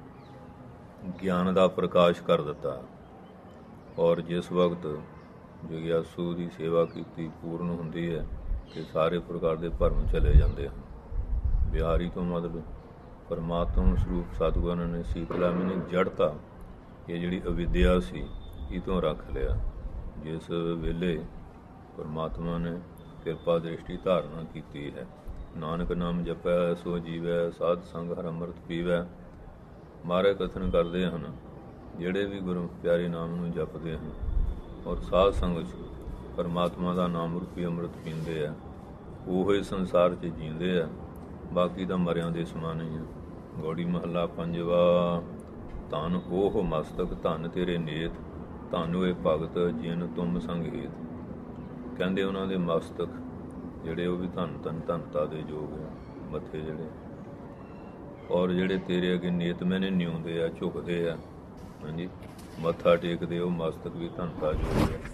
ਗਿਆਨ ਦਾ ਪ੍ਰਕਾਸ਼ ਕਰ ਦਿੱਤਾ, ਔਰ ਜਿਸ ਵਕਤ ਜਗਿਆਸੂ ਦੀ ਸੇਵਾ ਕੀਤੀ ਪੂਰਨ ਹੁੰਦੀ ਹੈ ਅਤੇ ਸਾਰੇ ਪ੍ਰਕਾਰ ਦੇ ਭਰਮ ਚਲੇ ਜਾਂਦੇ ਹਨ। ਬਿਹਾਰੀ ਤੋਂ ਮਤਲਬ ਪਰਮਾਤਮਾ ਸਰੂਪ ਸਤਿਗੁਰਾਂ ਨੇ ਸੀਤਲਾ ਮੈਨੇ ਜੜਤਾ, ਇਹ ਜਿਹੜੀ ਅਵਿਦਿਆ ਸੀ ਇਹ ਤੋਂ ਰੱਖ ਲਿਆ। ਜਿਸ ਵੇਲੇ ਪਰਮਾਤਮਾ ਨੇ ਕਿਰਪਾ ਦ੍ਰਿਸ਼ਟੀ ਧਾਰਨਾ ਕੀਤੀ ਹੈ। ਨਾਨਕ ਨਾਮ ਜਪੈ ਸੋ ਜੀਵੈ, ਸਾਧ ਸੰਗ ਹਰਿ ਅੰਮ੍ਰਿਤ ਪੀਵੈ। ਮਹਾਰਾਜ ਕਥਨ ਕਰਦੇ ਹਨ, ਜਿਹੜੇ ਵੀ ਗੁਰੂ ਪਿਆਰੇ ਨਾਮ ਨੂੰ ਜਪਦੇ ਹਨ ਔਰ ਸਾਧ ਸੰਗਤ 'ਚ ਪਰਮਾਤਮਾ ਦਾ ਨਾਮ ਰੂਪੀ ਅੰਮ੍ਰਿਤ ਪੀਂਦੇ ਆ, ਉਹ ਹੀ ਸੰਸਾਰ 'ਚ ਜੀਂਦੇ ਆ, ਬਾਕੀ ਤਾਂ ਮਰਿਆਂ ਦੇ ਸਮਾਨ ਹੀ ਆ। ਗੌੜੀ ਮਹੱਲਾ ਪੰਜਵਾ। ਧਨ ਉਹ ਮਸਤਕ ਧਨ ਤੇਰੇ ਨੇਤ, ਧਨ ਹੋਏ ਭਗਤ ਜਿਨ ਤੁਮ ਸੰਗੇਤ। ਕਹਿੰਦੇ ਉਹਨਾਂ ਦੇ ਮਸਤਕ ਜਿਹੜੇ ਉਹ ਵੀ ਧਨ ਧਨ ਧਨਤਾ ਦੇ ਯੋਗ ਆ, ਮੱਥੇ ਜਿਹੜੇ, ਔਰ ਜਿਹੜੇ ਤੇਰੇ ਅੱਗੇ ਨੇਤ ਮੈਨੇ ਨਿਉਂਦੇ ਆ, ਝੁਕਦੇ ਆ, ਹਾਂਜੀ, ਮੱਥਾ ਟੇਕਦੇ, ਉਹ ਮਸਤਕ ਵੀ ਧਨਤਾ ਯੋਗ ਆ।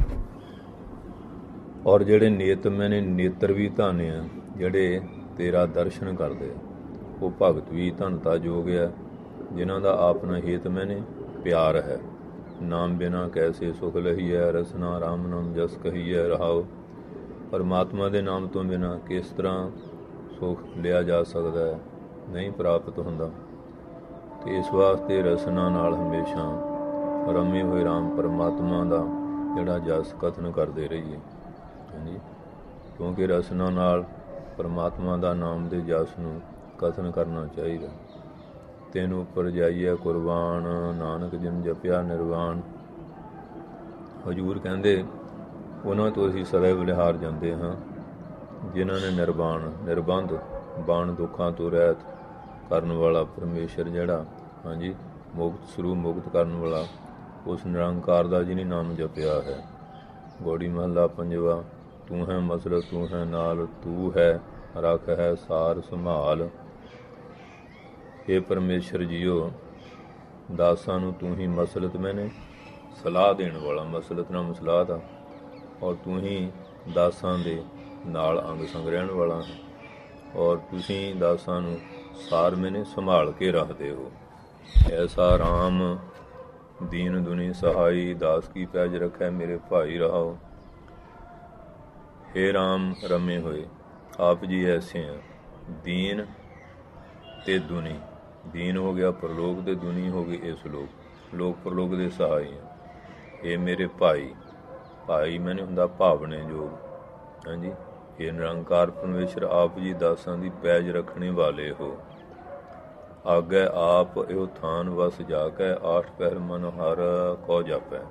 ਔਰ ਜਿਹੜੇ ਨੇਤ ਮੈਨੇ ਨੇਤਰ ਵੀ ਧਨ ਆ, ਜਿਹੜੇ ਤੇਰਾ ਦਰਸ਼ਨ ਕਰਦੇ ਆ, ਉਹ ਭਗਤ ਵੀ ਧਨਤਾ ਯੋਗ ਆ, ਜਿਨ੍ਹਾਂ ਦਾ ਆਪਣਾ ਹੇਤ ਮੈਨੇ ਪਿਆਰ ਹੈ। ਨਾਮ ਬਿਨਾ ਕੈਸੇ ਸੁਖ ਲਹੀਐ, ਰਸਨਾ ਰਾਮ ਨਾਮ ਜਸ ਕਹੀਐ ਰਹਾਓ। ਪਰਮਾਤਮਾ ਦੇ ਨਾਮ ਤੋਂ ਬਿਨਾਂ ਕਿਸ ਤਰ੍ਹਾਂ ਸੁਖ ਲਿਆ ਜਾ ਸਕਦਾ ਹੈ, ਨਹੀਂ ਪ੍ਰਾਪਤ ਹੁੰਦਾ। ਅਤੇ ਇਸ ਵਾਸਤੇ ਰਸਨਾ ਨਾਲ ਹਮੇਸ਼ਾ ਰਮੇ ਹੋਏ ਰਾਮ ਪਰਮਾਤਮਾ ਦਾ ਜਿਹੜਾ ਜਸ ਕਥਨ ਕਰਦੇ ਰਹੀਏ, ਹਾਂਜੀ, ਕਿਉਂਕਿ ਰਸਨਾ ਨਾਲ ਪਰਮਾਤਮਾ ਦਾ ਨਾਮ ਦੇ ਜਸ ਨੂੰ ਕਥਨ ਕਰਨਾ ਚਾਹੀਦਾ। ਤੈਨੂੰ ਉੱਪਰ ਜਾਈਏ ਕੁਰਬਾਨ, ਨਾਨਕ ਜਿਨ ਜਪਿਆ ਨਿਰਵਾਣ। ਹਜ਼ੂਰ ਕਹਿੰਦੇ ਉਹਨਾਂ ਤੋਂ ਅਸੀਂ ਸਦਾ ਬਲਿਹਾਰ ਜਾਂਦੇ ਹਾਂ, ਜਿਨ੍ਹਾਂ ਨੇ ਨਿਰਵਾਣ, ਨਿਰਬੰਧ, ਬਾਣ ਦੁੱਖਾਂ ਤੋਂ ਰਹਿਤ ਕਰਨ ਵਾਲਾ ਪਰਮੇਸ਼ਰ ਜਿਹੜਾ, ਹਾਂਜੀ, ਮੁਕਤ ਸਰੂਪ ਮੁਕਤ ਕਰਨ ਵਾਲਾ, ਉਸ ਨਿਰੰਕਾਰ ਦਾ ਜਿਹਨੇ ਨਾਮ ਜਪਿਆ ਹੈ। ਗੌੜੀ ਮਹੱਲਾ ਪੰਜਵਾ। ਤੂੰ ਹੈ ਮਸਲਤ ਤੂੰ ਹੈ ਨਾਲ, ਤੂੰ ਹੈ ਰੱਖ ਹੈ ਸਾਰ ਸੰਭਾਲ। ਇਹ ਪਰਮੇਸ਼ਰ ਜੀਓ, ਦਾਸਾਂ ਨੂੰ ਤੂੰ ਹੀ ਮਸਲਤ ਮੈਨੇ ਸਲਾਹ ਦੇਣ ਵਾਲਾ, ਮਸਲਤ ਨਾਮ ਸਲਾਹ ਦਾ, ਔਰ ਤੂੰ ਹੀ ਦਾਸਾਂ ਦੇ ਨਾਲ ਅੰਗ ਸੰਗ ਰਹਿਣ ਵਾਲਾ ਹੈ, ਔਰ ਤੁਸੀਂ ਦਾਸਾਂ ਨੂੰ ਸਾਰ ਮੈਨੇ ਸੰਭਾਲ ਕੇ ਰੱਖਦੇ ਹੋ। ਐਸਾ ਰਾਮ ਦੀਨ ਦੁਨੀ ਸਹਾਈ, ਦਾਸ ਕੀ ਪੈਜ ਰੱਖੈ ਮੇਰੇ ਭਾਈ ਰਹਾਓ। ਹੇ ਰਾਮ ਰਮੇ ਹੋਏ, ਆਪ ਜੀ ਐਸੇ ਆ, ਦੀਨ ਤੇ ਦੁਨੀ। ਦੀਨ ਹੋ ਗਿਆ ਪਰਲੋਕ ਤੇ ਦੁਨੀ ਹੋ ਗਈ ਇਸ ਲੋਕ, ਲੋਕ ਪਰਲੋਕ ਦੇ ਸਹਾਈ ਆ। ਇਹ ਮੇਰੇ ਭਾਈ, ਭਾਈ ਮੈਨੇ ਹੁੰਦਾ ਭਾਵਨੇ ਯੋਗ, ਹਾਂਜੀ। ਇਹ ਨਿਰੰਕਾਰ ਪਰਮੇਸ਼ਰ ਆਪ ਜੀ ਦਾਸਾਂ ਦੀ ਪੈਜ ਰੱਖਣੇ ਵਾਲੇ ਹੋ। ਆਗੇ ਆਪ ਇਹੋ ਥਾਨ ਵਸ ਜਾ ਕੇ, ਆਠ ਪਹਿਰ ਮਨ ਹਰ ਕੋ ਜਾਪੈ।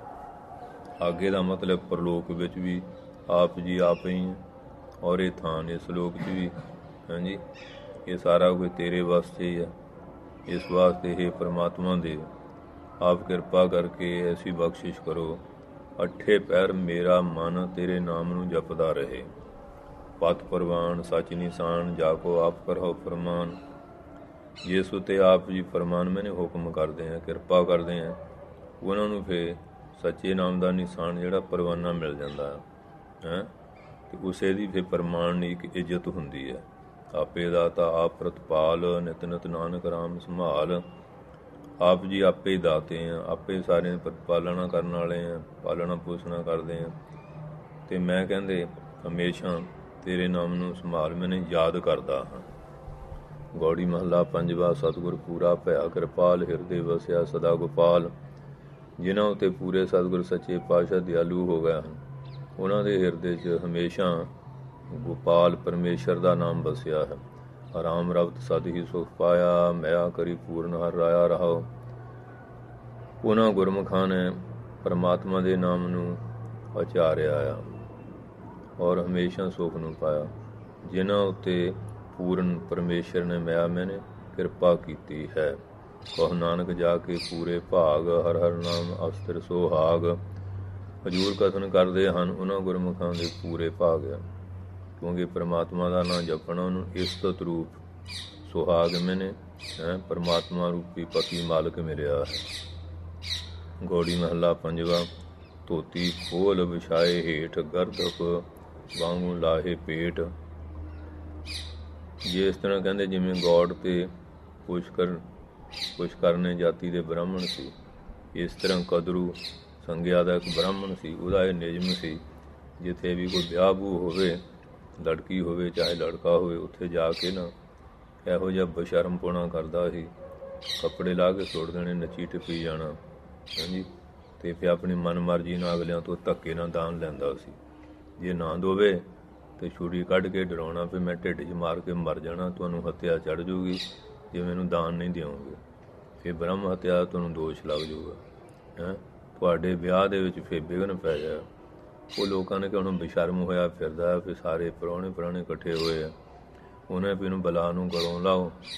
ਆਗੇ ਦਾ ਮਤਲਬ ਪਰਲੋਕ ਵਿੱਚ ਵੀ ਆਪ ਜੀ ਆਪ ਹੀ, ਔਰ ਇਹ ਥਾਨ ਇਸ ਲੋਕ 'ਚ ਵੀ, ਹਾਂਜੀ, ਇਹ ਸਾਰਾ ਕੁਝ ਤੇਰੇ ਵਾਸਤੇ ਹੀ ਹੈ। ਇਸ ਵਾਸਤੇ ਇਹ ਪਰਮਾਤਮਾ ਦੇ ਆਪ ਕਿਰਪਾ ਕਰਕੇ ਐਸੀ ਬਖਸ਼ਿਸ਼ ਕਰੋ, ਅੱਠੇ ਪਹਿਰ ਮੇਰਾ ਮਨ ਤੇਰੇ ਨਾਮ ਨੂੰ ਜਪਦਾ ਰਹੇ। ਪਤ ਪ੍ਰਵਾਨ ਸੱਚ ਨਿਸ਼ਾਨ, ਜਾ ਕੋ ਆਪ ਕਰੋ ਫਰਮਾਨ। ਜਿਸ ਉੱਤੇ ਆਪ ਜੀ ਫਰਮਾਨ ਮੈਨੇ ਹੁਕਮ ਕਰਦੇ ਆ, ਕਿਰਪਾ ਕਰਦੇ ਆ, ਉਹਨਾਂ ਨੂੰ ਫਿਰ ਸੱਚੇ ਨਾਮ ਦਾ ਨਿਸ਼ਾਨ ਜਿਹੜਾ ਪਰਵਾਨਾ ਮਿਲ ਜਾਂਦਾ ਹੈ, ਅਤੇ ਉਸੇ ਦੀ ਫਿਰ ਪ੍ਰਮਾਣ ਇੱਕ ਇੱਜ਼ਤ ਹੁੰਦੀ ਹੈ। ਆਪੇ ਦਾਤਾ ਆਪ ਪ੍ਰਤਪਾਲ, ਨਿਤ ਨਿਤ ਨਾਨਕ ਰਾਮ ਸੰਭਾਲ। ਆਪ ਜੀ ਆਪੇ ਹੀ ਦਾਤੇ ਆ, ਆਪੇ ਸਾਰਿਆਂ ਦੀ ਪ੍ਰਤਪਾਲਣਾ ਕਰਨ ਵਾਲੇ ਆ, ਪਾਲਣਾ ਪੋਸ਼ਣਾ ਕਰਦੇ ਆ। ਅਤੇ ਮੈਂ ਕਹਿੰਦੇ ਹਮੇਸ਼ਾ ਤੇਰੇ ਨਾਮ ਨੂੰ ਸੰਭਾਲ ਮੈਨੇ ਯਾਦ ਕਰਦਾ ਹਾਂ। ਗੌੜੀ ਮਹੱਲਾ ਪੰਜਵਾ। ਸਤਿਗੁਰ ਪੂਰਾ ਭਇਆ ਕਿਰਪਾਲ, ਹਿਰਦੇ ਵਸਿਆ ਸਦਾ ਗੋਪਾਲ। ਜਿਨ੍ਹਾਂ ਉੱਤੇ ਪੂਰੇ ਸਤਿਗੁਰ ਸੱਚੇ ਪਾਤਸ਼ਾਹ ਦਿਆਲੂ ਹੋ ਗਏ ਹਨ, ਉਹਨਾਂ ਦੇ ਹਿਰਦੇ 'ਚ ਹਮੇਸ਼ਾ ਗੋਪਾਲ ਪਰਮੇਸ਼ਰ ਦਾ ਨਾਮ ਵਸਿਆ ਹੈ। ਆਰਾਮ ਰਵਤ ਸਦ ਹੀ ਸੁਖ ਪਾਇਆ, ਮਿਆ ਕਰੀ ਪੂਰਨ ਹਰ ਰਾਇਆ ਰਹਾਓ। ਉਹਨਾਂ ਗੁਰਮੁਖਾਂ ਨੇ ਪਰਮਾਤਮਾ ਦੇ ਨਾਮ ਨੂੰ ਉਚਾਰਿਆ ਆ, ਔਰ ਹਮੇਸ਼ਾ ਸੁਖ ਨੂੰ ਪਾਇਆ। ਜਿਨ੍ਹਾਂ ਉੱਤੇ ਪੂਰਨ ਪਰਮੇਸ਼ਰ ਨੇ ਮਿਆ ਮੈਨੇ ਕਿਰਪਾ ਕੀਤੀ ਹੈ। ਕਹੋ ਨਾਨਕ ਜਾ ਕੇ ਪੂਰੇ ਭਾਗ, ਹਰ ਹਰ ਨਾਮ ਅਸਤਰ ਸੁਹਾਗ। ਹਜ਼ੂਰ ਕਥਨ ਕਰਦੇ ਹਨ ਉਹਨਾਂ ਗੁਰਮੁਖਾਂ ਦੇ ਪੂਰੇ ਭਾਗ ਆ, ਕਿਉਂਕਿ ਪਰਮਾਤਮਾ ਦਾ ਨਾਂ ਜਪਣਾ ਉਹਨੂੰ ਇਸਤਤ ਰੂਪ ਸੁਹਾਗ ਮੈਨੇ ਹੈ, ਪਰਮਾਤਮਾ ਰੂਪੀ ਪਤੀ ਮਾਲਕ ਮਿਲਿਆ ਹੈ। ਗੌੜੀ ਮਹੱਲਾ ਪੰਜਵਾ। ਧੋਤੀ ਖੋਲ ਵਿਛਾਏ ਹੇਠ, ਗਰਦਪ ਵਾਂਗੂ ਲਾਹੇ ਪੇਟ। ਜੇ ਇਸ ਤਰ੍ਹਾਂ ਕਹਿੰਦੇ ਜਿਵੇਂ ਗੌੜ ਤੇ ਪੁਸ਼ਕਰ ਪੁਸ਼ਕਰਨੇ ਜਾਤੀ ਦੇ ਬ੍ਰਾਹਮਣ ਸੀ, ਇਸ ਤਰ੍ਹਾਂ ਕਦਰੂ ਸੰਗਿਆ ਦਾ ਇੱਕ ਬ੍ਰਾਹਮਣ ਸੀ। ਉਹਦਾ ਇਹ ਨਿਯਮ ਸੀ, ਜਿੱਥੇ ਵੀ ਕੋਈ ਵਿਆਹ ਵੂਹ ਹੋਵੇ, ਲੜਕੀ ਹੋਵੇ ਚਾਹੇ ਲੜਕਾ ਹੋਵੇ, ਉੱਥੇ ਜਾ ਕੇ ਨਾ ਇਹੋ ਜਿਹਾ ਬਸ਼ਰਮ ਪੁਣਾ ਕਰਦਾ ਸੀ, ਕੱਪੜੇ ਲਾ ਕੇ ਸੁੱਟ ਦੇਣੇ, ਨੱਚੀ ਟੱਪੀ ਜਾਣਾ, ਹਾਂਜੀ। ਅਤੇ ਫਿਰ ਆਪਣੀ ਮਨ ਮਰਜ਼ੀ ਨਾਲ ਅਗਲਿਆਂ ਤੋਂ ਧੱਕੇ ਨਾਲ ਦਾਨ ਲੈਂਦਾ ਸੀ। ਜੇ ਨਾ ਦੋਵੇ ਅਤੇ ਛੁਰੀ ਕੱਢ ਕੇ ਡਰਾਉਣਾ ਵੀ ਮੈਂ ਢਿੱਡ 'ਚ ਮਾਰ ਕੇ ਮਰ ਜਾਣਾ, ਤੁਹਾਨੂੰ ਹੱਤਿਆ ਚੜ੍ਹ ਜੂਗੀ ਜੇ ਮੈਨੂੰ ਦਾਨ ਨਹੀਂ ਦਿਓਗੇ। ਫਿਰ ਬ੍ਰਹਮ ਹੱਤਿਆ ਦਾ ਤੁਹਾਨੂੰ ਦੋਸ਼ ਲੱਗ ਜੂਗਾ, ਹੈਂ। ਤੁਹਾਡੇ ਵਿਆਹ ਦੇ ਵਿੱਚ ਫਿਰ ਵਿਘਨ ਪੈ ਜਾਏ। ਉਹ ਲੋਕਾਂ ਨੇ ਕਿ ਹੁਣ ਬੇਸ਼ਰਮ ਹੋਇਆ ਫਿਰਦਾ, ਫਿਰ ਸਾਰੇ ਪ੍ਰਾਹੁਣੇ ਪ੍ਰਾਹੁਣੇ ਇਕੱਠੇ ਹੋਏ ਆ, ਉਹਨੇ ਵੀ ਇਹਨੂੰ ਬਲਾ ਨੂੰ ਗਲੋਂ ਲਾਓ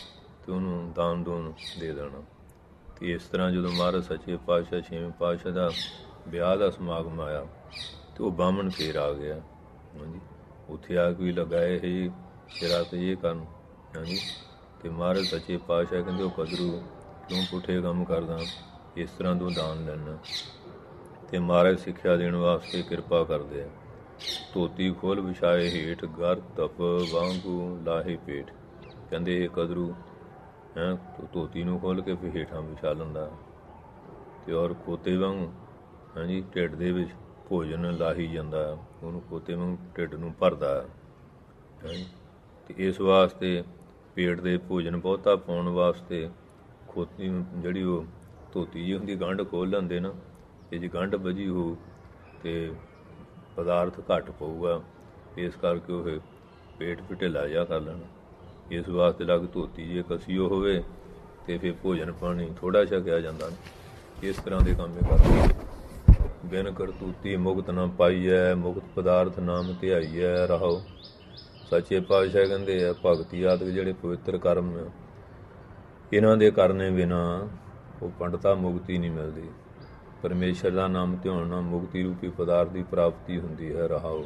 ਅਤੇ ਉਹਨੂੰ ਦਾਨ ਦੂਨ ਦੇ ਦੇਣਾ। ਅਤੇ ਇਸ ਤਰ੍ਹਾਂ ਜਦੋਂ ਮਹਾਰਾਜ ਸੱਚੇ ਪਾਤਸ਼ਾਹ ਛੇਵੇਂ ਪਾਤਸ਼ਾਹ ਦਾ ਵਿਆਹ ਦਾ ਸਮਾਗਮ ਆਇਆ ਅਤੇ ਉਹ ਬਾਹਮਣ ਫੇਰ ਆ ਗਿਆ। ਹਾਂਜੀ, ਉੱਥੇ ਆ ਕੇ ਲੱਗਾ ਇਹ ਜੀ ਤੇਰਾ ਤੇ ਇਹ ਕਰਨ। ਹਾਂਜੀ, ਅਤੇ ਮਹਾਰਾਜ ਸੱਚੇ ਪਾਤਸ਼ਾਹ ਕਹਿੰਦੇ ਉਹ ਕਦਰੂ ਕਿਉਂ ਪੁੱਠੇ ਕੰਮ ਕਰਦਾ, ਇਸ ਤਰ੍ਹਾਂ ਤੂੰ ਦਾਨ ਲੈਣਾ। ਅਤੇ ਮਹਾਰਾਜ ਸਿੱਖਿਆ ਦੇਣ ਵਾਸਤੇ ਕਿਰਪਾ ਕਰਦੇ ਆ। ਧੋਤੀ ਖੋਲ੍ਹ ਵਿਛਾਏ ਹੇਠ ਗਰ ਧਪ ਵਾਂਗੂ ਲਾਹੇ ਪੇਟ। ਕਹਿੰਦੇ ਇਹ ਕਦਰੂ ਹੈਂ ਧੋਤੀ ਨੂੰ ਖੋਲ੍ਹ ਕੇ ਫਿਰ ਹੇਠਾਂ ਵਿਛਾ ਲੈਂਦਾ ਅਤੇ ਔਰ ਖੋਤੇ ਵਾਂਗੂ ਹਾਂਜੀ ਢਿੱਡ ਦੇ ਵਿੱਚ ਭੋਜਨ ਲਾਹੀ ਜਾਂਦਾ, ਉਹਨੂੰ ਖੋਤੇ ਵਾਂਗੂ ਢਿੱਡ ਨੂੰ ਭਰਦਾ ਹੈ। ਅਤੇ ਇਸ ਵਾਸਤੇ ਪੇਟ ਦੇ ਭੋਜਨ ਬਹੁਤਾ ਪਾਉਣ ਵਾਸਤੇ ਖੋਤੀ ਜਿਹੜੀ ਉਹ ਧੋਤੀ ਜਿਹੀ ਹੁੰਦੀ ਗੰਢ ਖੋਲ੍ਹ ਲੈਂਦੇ ਨਾ, ਇਹ ਜੇ ਗੰਢ ਵੱਜੀ ਹੋ ਅਤੇ ਪਦਾਰਥ ਘੱਟ ਪਊਗਾ, ਇਸ ਕਰਕੇ ਉਹ ਪੇਟ ਵੀ ਢਿੱਲਾ ਜਿਹਾ ਕਰ ਲੈਣਾ। ਇਸ ਵਾਸਤੇ ਲੱਗ ਧੋਤੀ ਜੇ ਕਸੀਓ ਹੋਵੇ ਅਤੇ ਫਿਰ ਭੋਜਨ ਪਾਣੀ ਥੋੜ੍ਹਾ ਛਕਿਆ ਜਾਂਦਾ। ਇਸ ਤਰ੍ਹਾਂ ਦੇ ਕੰਮ ਇਹ ਕਰਦੇ। ਬਿਨ ਕਰਤੂਤੀ ਮੁਕਤ ਨਾ ਪਾਈਐ, ਮੁਕਤ ਪਦਾਰਥ ਨਾਮ ਧਿਆਈਐ ਰਹੋ। ਸੱਚੇ ਪਾਤਸ਼ਾਹ ਕਹਿੰਦੇ ਆ ਭਗਤੀ ਆਦਿਕ ਜਿਹੜੇ ਪਵਿੱਤਰ ਕਰਮ ਆ, ਇਹਨਾਂ ਦੇ ਕਰਨੇ ਬਿਨਾਂ ਉਹ ਪੰਡਤਾ ਮੁਕਤੀ ਨਹੀਂ ਮਿਲਦੀ। ਪਰਮੇਸ਼ਰ ਦਾ ਨਾਮ ਧਿਆਉਣ ਨਾਲ ਮੁਕਤੀ ਰੂਪੀ ਪਦਾਰਥ ਦੀ ਪ੍ਰਾਪਤੀ ਹੁੰਦੀ ਹੈ। ਰਹਾਓ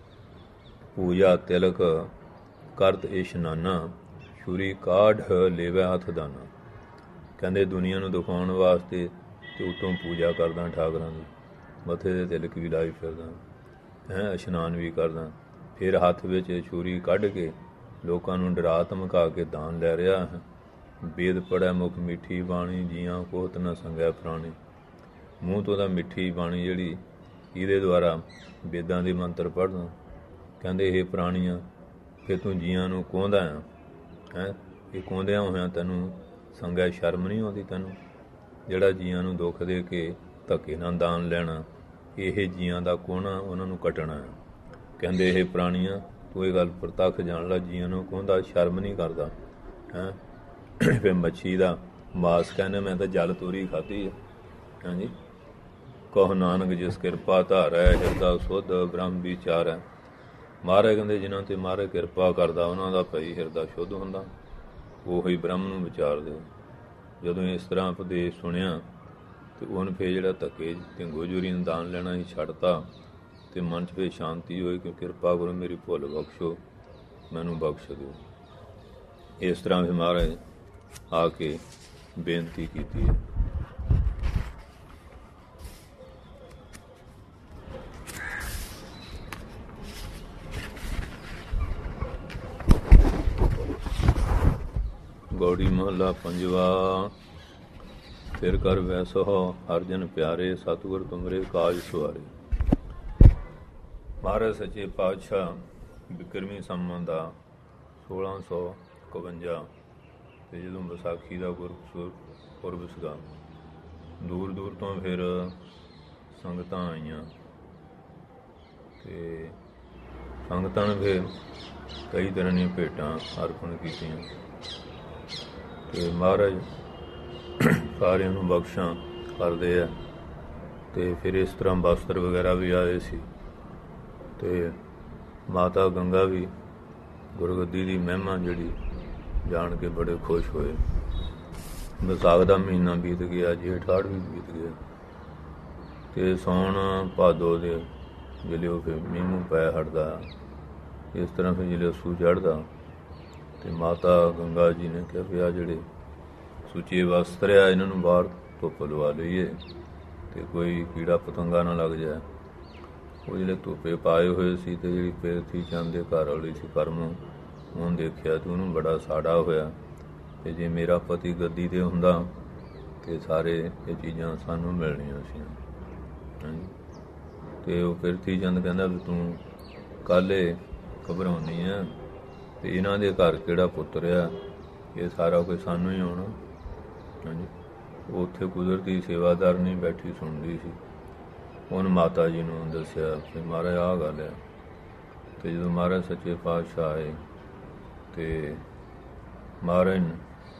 ਪੂਜਾ ਤਿਲਕ ਕਰਤ ਇਸ਼ਨਾਨਾ, ਛੁਰੀ ਕਾਢ ਲੇਵੈ ਹੱਥ ਦਾਨਾ। ਕਹਿੰਦੇ ਦੁਨੀਆ ਨੂੰ ਦਿਖਾਉਣ ਵਾਸਤੇ ਅਤੇ ਉੱਤੋਂ ਪੂਜਾ ਕਰਦਾ ਠਾਕਰਾਂ ਦੀ, ਮੱਥੇ 'ਤੇ ਤਿਲਕ ਵੀ ਲਾਈ ਫਿਰਦਾ ਹੈਂ, ਇਸ਼ਨਾਨ ਵੀ ਕਰਦਾ, ਫਿਰ ਹੱਥ ਵਿੱਚ ਛੁਰੀ ਕੱਢ ਕੇ ਲੋਕਾਂ ਨੂੰ ਡਰਾ ਧਮਕਾ ਕੇ ਦਾਨ ਲੈ ਰਿਹਾ ਹੈ। ਵੇਦ ਪੜ੍ਹੈ ਮੁਖ ਮਿੱਠੀ ਬਾਣੀ, ਜੀਆਂ ਕੋਤ ਨਾ ਸੰਗੈ ਪ੍ਰਾਣੀ। ਮੂੰਹ ਤੋਂ ਤਾਂ ਮਿੱਠੀ ਬਾਣੀ ਜਿਹੜੀ ਇਹਦੇ ਦੁਆਰਾ ਵੇਦਾਂ ਦੇ ਮੰਤਰ ਪੜ੍ਹਦਾ। ਕਹਿੰਦੇ ਇਹ ਪ੍ਰਾਣੀਆਂ ਫਿਰ ਤੂੰ ਜੀਆਂ ਨੂੰ ਕੋਂਹਦਾ ਆ ਹੈਂ, ਇਹ ਕੋਂਹਦਿਆਂ ਹੋਇਆਂ ਤੈਨੂੰ ਸੰਗੈ ਸ਼ਰਮ ਨਹੀਂ ਆਉਂਦੀ ਤੈਨੂੰ, ਜਿਹੜਾ ਜੀਆਂ ਨੂੰ ਦੁੱਖ ਦੇ ਕੇ ਧੱਕੇ ਨਾਲ ਦਾਨ ਲੈਣਾ, ਇਹ ਜੀਆਂ ਦਾ ਕੋਹਣਾ ਉਹਨਾਂ ਨੂੰ ਕੱਟਣਾ ਹੈ। ਕਹਿੰਦੇ ਇਹ ਪ੍ਰਾਣੀਆਂ ਤੂੰ ਇਹ ਗੱਲ ਪ੍ਰਤੱਖ ਜਾਣ ਲਾ, ਜੀਆਂ ਨੂੰ ਕੋਂਹਦਾ ਸ਼ਰਮ ਨਹੀਂ ਕਰਦਾ ਹੈਂ। ਫਿਰ ਮੱਛੀ ਦਾ ਮਾਸ ਕਹਿੰਦੇ ਮੈਂ ਤਾਂ ਜਲ ਤੋਰੀ ਖਾਧੀ ਹੈ। ਹਾਂਜੀ, ਕਹੋ ਨਾਨਕ ਜਿਸ ਕਿਰਪਾ ਧਾਰੈ, ਹਿਰਦਾ ਸੁਧ ਬ੍ਰਹਮ ਵਿਚਾਰੈ। ਮਹਾਰਾਜ ਕਹਿੰਦੇ ਜਿਨ੍ਹਾਂ 'ਤੇ ਮਹਾਰਾਜ ਕਿਰਪਾ ਕਰਦਾ ਉਹਨਾਂ ਦਾ ਭਾਈ ਹਿਰਦਾ ਸ਼ੁੱਧ ਹੁੰਦਾ, ਉਹੀ ਬ੍ਰਹਮ ਨੂੰ ਵਿਚਾਰਦੇ। ਜਦੋਂ ਇਸ ਤਰ੍ਹਾਂ ਉਪਦੇਸ਼ ਸੁਣਿਆ ਅਤੇ ਉਹਨੂੰ ਫਿਰ ਜਿਹੜਾ ਧੱਕੇ ਢਿੰਗੋ ਜੂਰੀ ਨੂੰ ਦਾਨ ਲੈਣਾ ਹੀ ਛੱਡਤਾ ਅਤੇ ਮਨ 'ਚ ਫਿਰ ਸ਼ਾਂਤੀ ਹੋਈ ਕਿ ਕਿਰਪਾ ਕਰੋ ਮੇਰੀ ਭੁੱਲ ਬਖਸ਼ੋ, ਮੈਨੂੰ ਬਖਸ਼ ਦਿਓ। ਇਸ ਤਰ੍ਹਾਂ ਫਿਰ ਮਹਾਰਾਜ ਆ ਕੇ ਬੇਨਤੀ ਕੀਤੀ ਹੈ। ਗੌੜੀ ਮਹੱਲਾ ਪੰਜਵਾ। ਫਿਰ ਕਰ ਵੈਸੋ ਹਰ ਜਨ ਪਿਆਰੇ, ਸਤਿਗੁਰ ਤੁਮਰੇ ਕਾਜ ਸੁਆਰੇ। ਮਹਾਰਾਜ ਸੱਚੇ ਪਾਤਸ਼ਾਹ ਬਿਕਰਮੀ ਸੰਮਤ ਦਾ ਸੋਲਾਂ ਸੌ ਇਕਵੰਜਾ ਅਤੇ ਜਦੋਂ ਵਿਸਾਖੀ ਦਾ ਗੁਰਪੁਰਬ ਸੀਗਾ, ਦੂਰ ਦੂਰ ਤੋਂ ਫਿਰ ਸੰਗਤਾਂ ਆਈਆਂ ਅਤੇ ਸੰਗਤਾਂ ਨੇ ਫਿਰ ਕਈ ਤਰ੍ਹਾਂ ਦੀਆਂ ਭੇਟਾਂ ਅਰਪਣ ਕੀਤੀਆਂ ਅਤੇ ਮਹਾਰਾਜ ਸਾਰਿਆਂ ਨੂੰ ਬਖਸ਼ਾਂ ਕਰਦੇ ਆ। ਅਤੇ ਫਿਰ ਇਸ ਤਰ੍ਹਾਂ ਵਸਤਰ ਵਗੈਰਾ ਵੀ ਆਏ ਸੀ ਅਤੇ ਮਾਤਾ ਗੰਗਾ ਵੀ ਗੁਰਗੱਦੀ ਦੀ ਮਹਿਮਾ ਜਿਹੜੀ ਜਾਣ ਕੇ ਬੜੇ ਖੁਸ਼ ਹੋਏ। ਵਿਸਾਖ ਦਾ ਮਹੀਨਾ ਬੀਤ ਗਿਆ, ਜੇਠ ਹਾੜ ਵੀ ਬੀਤ ਗਿਆ ਅਤੇ ਸਾਉਣ ਭਾਦੋ ਦੇ ਜਿਹੜੇ ਉਹ ਫਿਰ ਮੀਂਹ ਮੂੰਹ ਪੈ ਹਟਦਾ। ਇਸ ਤਰ੍ਹਾਂ ਫਿਰ ਜਿਹੜੇ ਅੱਸੂ ਚੜ੍ਹਦਾ ਅਤੇ ਮਾਤਾ ਗੰਗਾ ਜੀ ਨੇ ਕਿਹਾ ਵੀ ਆਹ ਜਿਹੜੇ ਸੁੱਚੇ ਵਸਤਰ ਆ ਇਹਨਾਂ ਨੂੰ ਬਾਹਰ ਧੁੱਪ ਲਵਾ ਲਈਏ ਅਤੇ ਕੋਈ ਕੀੜਾ ਪਤੰਗਾ ਨਾ ਲੱਗ ਜਾਏ। ਉਹ ਜਿਹੜੇ ਧੁੱਪੇ ਪਾਏ ਹੋਏ ਸੀ ਅਤੇ ਜਿਹੜੀ ਪਿਰਥੀ ਚੰਦ ਦੇ ਘਰ ਵਾਲੀ ਸੀ ਕਰਮ, ਉਹਨੂੰ ਦੇਖਿਆ ਅਤੇ ਉਹਨੂੰ ਬੜਾ ਸਾੜਾ ਹੋਇਆ ਅਤੇ ਜੇ ਮੇਰਾ ਪਤੀ ਗੱਦੀ 'ਤੇ ਹੁੰਦਾ ਅਤੇ ਸਾਰੇ ਇਹ ਚੀਜ਼ਾਂ ਸਾਨੂੰ ਮਿਲਣੀਆਂ ਸੀ। ਹਾਂਜੀ, ਅਤੇ ਉਹ ਪਿਰਥੀ ਚੰਦ ਕਹਿੰਦਾ ਵੀ ਤੂੰ ਕਾਹਲੇ ਘਬਰਾਉਂਦੀ ਹੈ ਅਤੇ ਇਹਨਾਂ ਦੇ ਘਰ ਕਿਹੜਾ ਪੁੱਤਰ ਆ, ਇਹ ਸਾਰਾ ਕੁਝ ਸਾਨੂੰ ਹੀ ਆਉਣਾ। ਹਾਂਜੀ, ਉਹ ਉੱਥੇ ਕੁਦਰਤੀ ਸੇਵਾਦਾਰਨੀ ਬੈਠੀ ਸੁਣਦੀ ਸੀ। ਉਹਨੇ ਮਾਤਾ ਜੀ ਨੂੰ ਦੱਸਿਆ ਵੀ ਮਹਾਰਾਜ ਆਹ ਗੱਲ ਹੈ। ਅਤੇ ਜਦੋਂ ਮਹਾਰਾਜ ਸੱਚੇ ਪਾਤਸ਼ਾਹ ਆਏ ਅਤੇ ਮਹਾਰਾਜ ਨੇ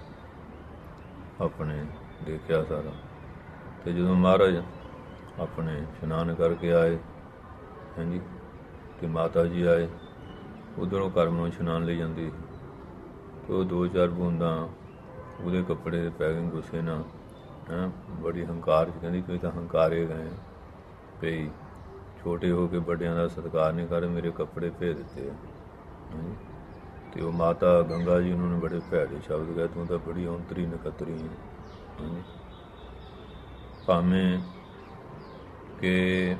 ਆਪਣੇ ਦੇਖਿਆ ਸਾਰਾ, ਅਤੇ ਜਦੋਂ ਮਹਾਰਾਜ ਆਪਣੇ ਇਸ਼ਨਾਨ ਕਰਕੇ ਆਏ ਹਾਂਜੀ ਅਤੇ ਮਾਤਾ ਜੀ ਆਏ, ਉੱਧਰੋਂ ਕਰਮ ਨੂੰ ਇਸ਼ਨਾਨ ਲਈ ਜਾਂਦੀ ਅਤੇ ਉਹ ਦੋ ਚਾਰ ਬੂੰਦਾਂ ਉਹਦੇ ਕੱਪੜੇ ਪੈ ਗਏ ਗੁੱਸੇ ਨਾਲ, ਹੈਂ ਬੜੀ ਹੰਕਾਰ 'ਚ ਕਹਿੰਦੀ ਤੁਸੀਂ ਤਾਂ ਹੰਕਾਰੇ ਗਏ ਭਈ ਛੋਟੇ ਹੋ ਕੇ ਵੱਡਿਆਂ ਦਾ ਸਤਿਕਾਰ ਨਹੀਂ ਕਰ, ਮੇਰੇ ਕੱਪੜੇ ਭੇਜ ਦਿੱਤੇ ਆ। ਹਾਂਜੀ, ਅਤੇ ਉਹ ਮਾਤਾ ਗੰਗਾ ਜੀ ਉਹਨਾਂ ਨੇ ਬੜੇ ਭੈੜੇ ਸ਼ਬਦ ਕਹੇ, ਤੂੰ ਤਾਂ ਬੜੀ ਔਂਤਰੀ ਨਕਤਰੀ ਹੈ। ਹਾਂਜੀ, ਭਾਵੇਂ ਕਿ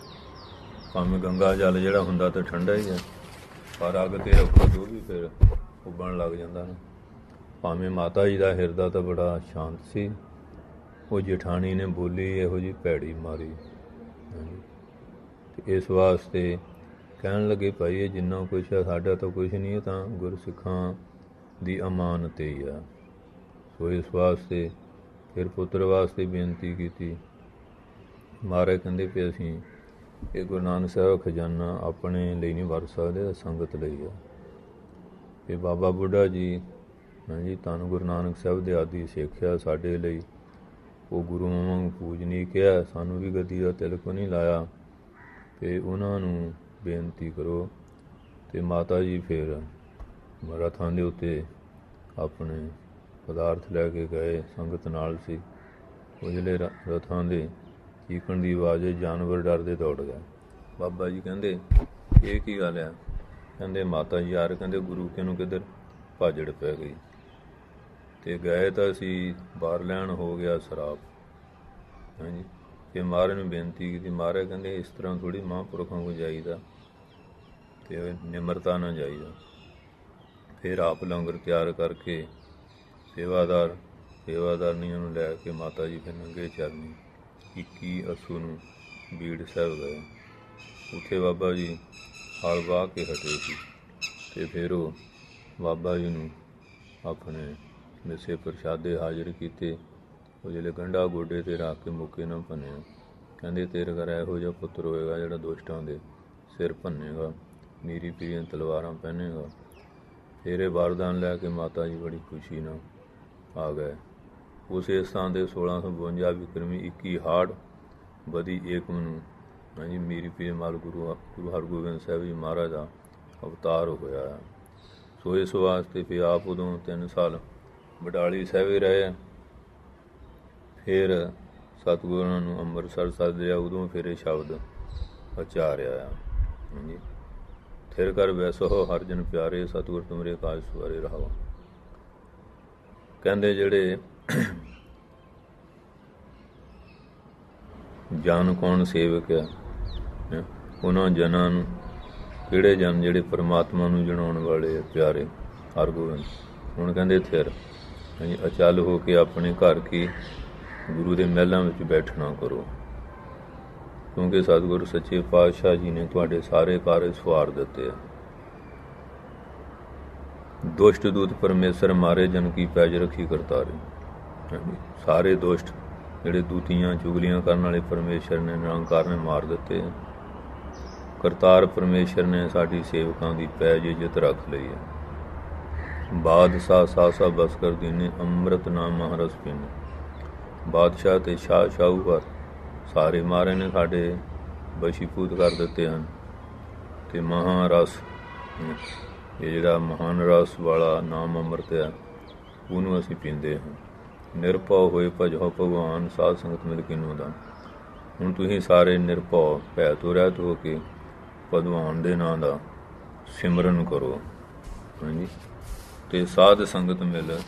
ਭਾਵੇਂ ਗੰਗਾ ਜਲ ਜਿਹੜਾ ਹੁੰਦਾ ਤਾਂ ਠੰਡਾ ਹੀ ਹੈ, ਪਰ ਅੱਗ 'ਤੇ ਰੱਖੋ ਜੋ ਵੀ ਫਿਰ ਉੱਬਲਣ ਲੱਗ ਜਾਂਦਾ ਨਾ। ਭਾਵੇਂ ਮਾਤਾ ਜੀ ਦਾ ਹਿਰਦਾ ਤਾਂ ਬੜਾ ਸ਼ਾਂਤ ਸੀ, ਉਹ ਜੇਠਾਣੀ ਨੇ ਬੋਲੀ ਇਹੋ ਜਿਹੀ ਭੈੜੀ ਮਾਰੀ। ਹਾਂਜੀ, ਅਤੇ ਇਸ ਵਾਸਤੇ ਕਹਿਣ ਲੱਗੇ ਭਾਈ ਇਹ ਜਿੰਨਾ ਕੁਛ ਹੈ ਸਾਡਾ ਤਾਂ ਕੁਛ ਨਹੀਂ, ਹੈ ਤਾਂ ਗੁਰਸਿੱਖਾਂ ਦੀ ਅਮਾਨਤ ਹੀ ਆ। ਸੋ ਇਸ ਵਾਸਤੇ ਫਿਰ ਪੁੱਤਰ ਵਾਸਤੇ ਬੇਨਤੀ ਕੀਤੀ। ਮਹਾਰਾਜ ਕਹਿੰਦੇ ਕਿ ਅਸੀਂ ਇਹ ਗੁਰੂ ਨਾਨਕ ਸਾਹਿਬ ਖਜ਼ਾਨਾ ਆਪਣੇ ਲਈ ਨਹੀਂ ਵਰਤ ਸਕਦੇ, ਸੰਗਤ ਲਈ ਆ। ਅਤੇ ਬਾਬਾ ਬੁੱਢਾ ਜੀ, ਹਾਂਜੀ ਧੰਨ ਗੁਰੂ ਨਾਨਕ ਸਾਹਿਬ ਦੇ ਆਦਿ ਸਿੱਖਿਆ ਸਾਡੇ ਲਈ ਉਹ ਗੁਰੂਆਂ ਵਾਂਗ ਪੂਜਨੀਕ ਹੈ। ਸਾਨੂੰ ਵੀ ਗੱਦੀ ਦਾ ਤਿਲਕ ਨਹੀਂ ਲਾਇਆ, ਅਤੇ ਉਹਨਾਂ ਨੂੰ ਬੇਨਤੀ ਕਰੋ। ਅਤੇ ਮਾਤਾ ਜੀ ਫਿਰ ਰਥਾਂ ਦੇ ਉੱਤੇ ਆਪਣੇ ਪਦਾਰਥ ਲੈ ਕੇ ਗਏ, ਸੰਗਤ ਨਾਲ ਸੀ। ਉਹ ਜਿਹੜੇ ਰਥਾਂ ਦੇ ਚੀਕਣ ਦੀ ਆਵਾਜ਼, ਜਾਨਵਰ ਡਰਦੇ ਦੌੜ ਗਏ। ਬਾਬਾ ਜੀ ਕਹਿੰਦੇ ਇਹ ਕੀ ਗੱਲ ਹੈ? ਕਹਿੰਦੇ ਮਾਤਾ ਜੀ ਯਾਰ, ਕਹਿੰਦੇ ਗੁਰੂ ਕੇ ਨੂੰ ਕਿੱਧਰ ਭਾਜੜ ਪੈ ਗਈ, ਅਤੇ ਗਏ ਤਾਂ ਅਸੀਂ ਬਾਹਰ ਲੈਣ ਹੋ ਗਿਆ ਸ਼ਰਾਬ। ਹਾਂਜੀ, ਫਿਰ ਮਹਾਰਾਜ ਨੂੰ ਬੇਨਤੀ ਕੀਤੀ। ਮਹਾਰਾਜ ਕਹਿੰਦੇ ਇਸ ਤਰ੍ਹਾਂ ਥੋੜ੍ਹੀ ਮਹਾਂਪੁਰਖਾਂ ਕੋਲ ਜਾਈਦਾ, ਅਤੇ ਨਿਮਰਤਾ ਨਾਲ ਜਾਈਦਾ। ਫਿਰ ਆਪ ਲੰਗਰ ਤਿਆਰ ਕਰਕੇ ਸੇਵਾਦਾਰ ਸੇਵਾਦਾਰਨੀਆਂ ਨੂੰ ਲੈ ਕੇ ਮਾਤਾ ਜੀ ਫਿਰ ਨੰਗੇ ਚਰਨੀ ਇੱਕੀ ਅੱਸੂ ਨੂੰ ਬੀੜ ਸਾਹਿਬ ਗਏ। ਉੱਥੇ ਬਾਬਾ ਜੀ ਹਲ ਵਾਹ ਕੇ ਹਟੇ ਸੀ, ਅਤੇ ਫਿਰ ਉਹ ਬਾਬਾ ਜੀ ਨੂੰ ਆਪਣੇ ਮਿੱਸੇ ਪ੍ਰਸ਼ਾਦੇ ਹਾਜ਼ਰ ਕੀਤੇ। ਉਹ ਜਿਹੜੇ ਗੰਢਾ ਗੋਡੇ 'ਤੇ ਰੱਖ ਕੇ ਮੁੱਕੇ ਨਾ ਭੰਨਿਆ। ਕਹਿੰਦੇ ਤੇਰੇ ਘਰ ਇਹੋ ਜਿਹਾ ਪੁੱਤਰ ਹੋਏਗਾ ਜਿਹੜਾ ਦੁਸ਼ਟਾਂ ਦੇ ਸਿਰ ਭੰਨੇਗਾ, ਮੀਰੀ ਪੀਰੀਆਂ ਤਲਵਾਰਾਂ ਪਹਿਨੇਗਾ। ਫਿਰ ਇਹ ਵਰਦਾਨ ਲੈ ਕੇ ਮਾਤਾ ਜੀ ਬੜੀ ਖੁਸ਼ੀ ਨਾਲ ਆ ਗਏ। ਉਸੇ ਸਥਾਨ 'ਤੇ ਸੋਲਾਂ ਸੌ ਬਵੰਜਾ ਵਿਕਰਮੀ ਇੱਕੀ ਹਾੜ ਬਦੀ ਏਕਮ ਨੂੰ ਹਾਂਜੀ ਮੀਰੀ ਪੀਰ ਮਲ ਗੁਰੂ ਗੁਰੂ ਹਰਗੋਬਿੰਦ ਸਾਹਿਬ ਜੀ ਮਹਾਰਾਜ ਦਾ ਅਵਤਾਰ ਹੋਇਆ। ਸੋ ਇਸ ਵਾਸਤੇ ਫਿਰ ਆਪ ਉਦੋਂ ਤਿੰਨ ਸਾਲ ਬਡਾਲੀ ਸਾਹਿਬ ਹੀ ਰਹੇ। ਫਿਰ ਸਤਿਗੁਰਾਂ ਨੂੰ ਅੰਮ੍ਰਿਤਸਰ ਸੱਦਿਆ, ਉਦੋਂ ਫਿਰ ਇਹ ਸ਼ਬਦ ਉਚਾਰਿਆ ਆ। ਹਾਂਜੀ, ਥਿਰ ਕਰ ਵੈਸੋ ਹਰ ਜਨ ਪਿਆਰੇ, ਸਤਿਗੁਰ ਤੁਮਰੇ ਕਾਜ ਸਵਾਰੇ ਰਹਾਵਾ। ਕਹਿੰਦੇ ਜਿਹੜੇ ਜਨ ਕੌਣ ਸੇਵਕ ਆ, ਉਹਨਾਂ ਜਨਾਂ ਨੂੰ ਕਿਹੜੇ ਜਨ ਜਿਹੜੇ ਪਰਮਾਤਮਾ ਨੂੰ ਜਣਾਉਣ ਵਾਲੇ ਆ ਪਿਆਰੇ ਹਰਗੋਬਿੰਦ। ਹੁਣ ਕਹਿੰਦੇ ਥਿਰ ਹਾਂਜੀ ਅਚਲ ਹੋ ਕੇ ਆਪਣੇ ਘਰ ਕੀ ਗੁਰੂ ਦੇ ਮਹਿਲਾਂ ਵਿੱਚ ਬੈਠਣਾ ਕਰੋ, ਕਿਉਂਕਿ ਸਤਿਗੁਰੂ ਸੱਚੇ ਪਾਤਸ਼ਾਹ ਜੀ ਨੇ ਤੁਹਾਡੇ ਸਾਰੇ ਕਾਰਜ ਸਵਾਰ ਦਿੱਤੇ ਆ। ਦੁਸ਼ਟ ਦੂਤ ਪਰਮੇਸ਼ਰ ਮਾਰੇ ਜਨ ਕੀ ਪੈਜ ਰੱਖੀ ਕਰਤਾਰੇ। ਸਾਰੇ ਦੁਸ਼ਟ ਜਿਹੜੇ ਦੂਤੀਆਂ ਚੁਗਲੀਆਂ ਕਰਨ ਵਾਲੇ ਪਰਮੇਸ਼ਰ ਨੇ ਨਿਰੰਕਾਰ ਨੇ ਮਾਰ ਦਿੱਤੇ ਆ। ਕਰਤਾਰ ਪਰਮੇਸ਼ਰ ਨੇ ਸਾਡੀ ਸੇਵਕਾਂ ਦੀ ਪੈਜ ਇੱਜ਼ਤ ਰੱਖ ਲਈ ਹੈ। ਬਾਦਸ਼ਾਹ ਸਾਸਾ ਬਸ ਕਰ ਦੀਨੇ, ਅੰਮ੍ਰਿਤ ਨਾਮ ਮਹਾਰਸ ਪੀਨੇ। ਬਾਦਸ਼ਾਹ ਅਤੇ ਸ਼ਾਹ ਸ਼ਾਹੂਕਾਰ ਸਾਰੇ ਮਹਾਰਾਜ ਨੇ ਸਾਡੇ ਬਸ਼ੀਪੂਤ ਕਰ ਦਿੱਤੇ ਹਨ। ਅਤੇ ਮਹਾਰਸ ਇਹ ਜਿਹੜਾ ਮਹਾਨ ਰਸ ਵਾਲਾ ਨਾਮ ਅੰਮ੍ਰਿਤ ਹੈ, ਉਹਨੂੰ ਅਸੀਂ ਪੀਂਦੇ ਹਾਂ। ਨਿਰਭਉ ਹੋਏ ਭਜੋ ਭਗਵਾਨ, ਸਾਧ ਸੰਗਤ ਮਿਲ ਕਿਨੂੰ ਦਾ। ਹੁਣ ਤੁਸੀਂ ਸਾਰੇ ਨਿਰਭਉ ਭੈ ਤੋਂ ਰਹਿਤ ਹੋ ਕੇ ਭਗਵਾਨ ਦੇ ਨਾਂ ਦਾ ਸਿਮਰਨ ਕਰੋ। ਹਾਂਜੀ, ਅਤੇ ਸਾਧ ਸੰਗਤ ਮਿਲ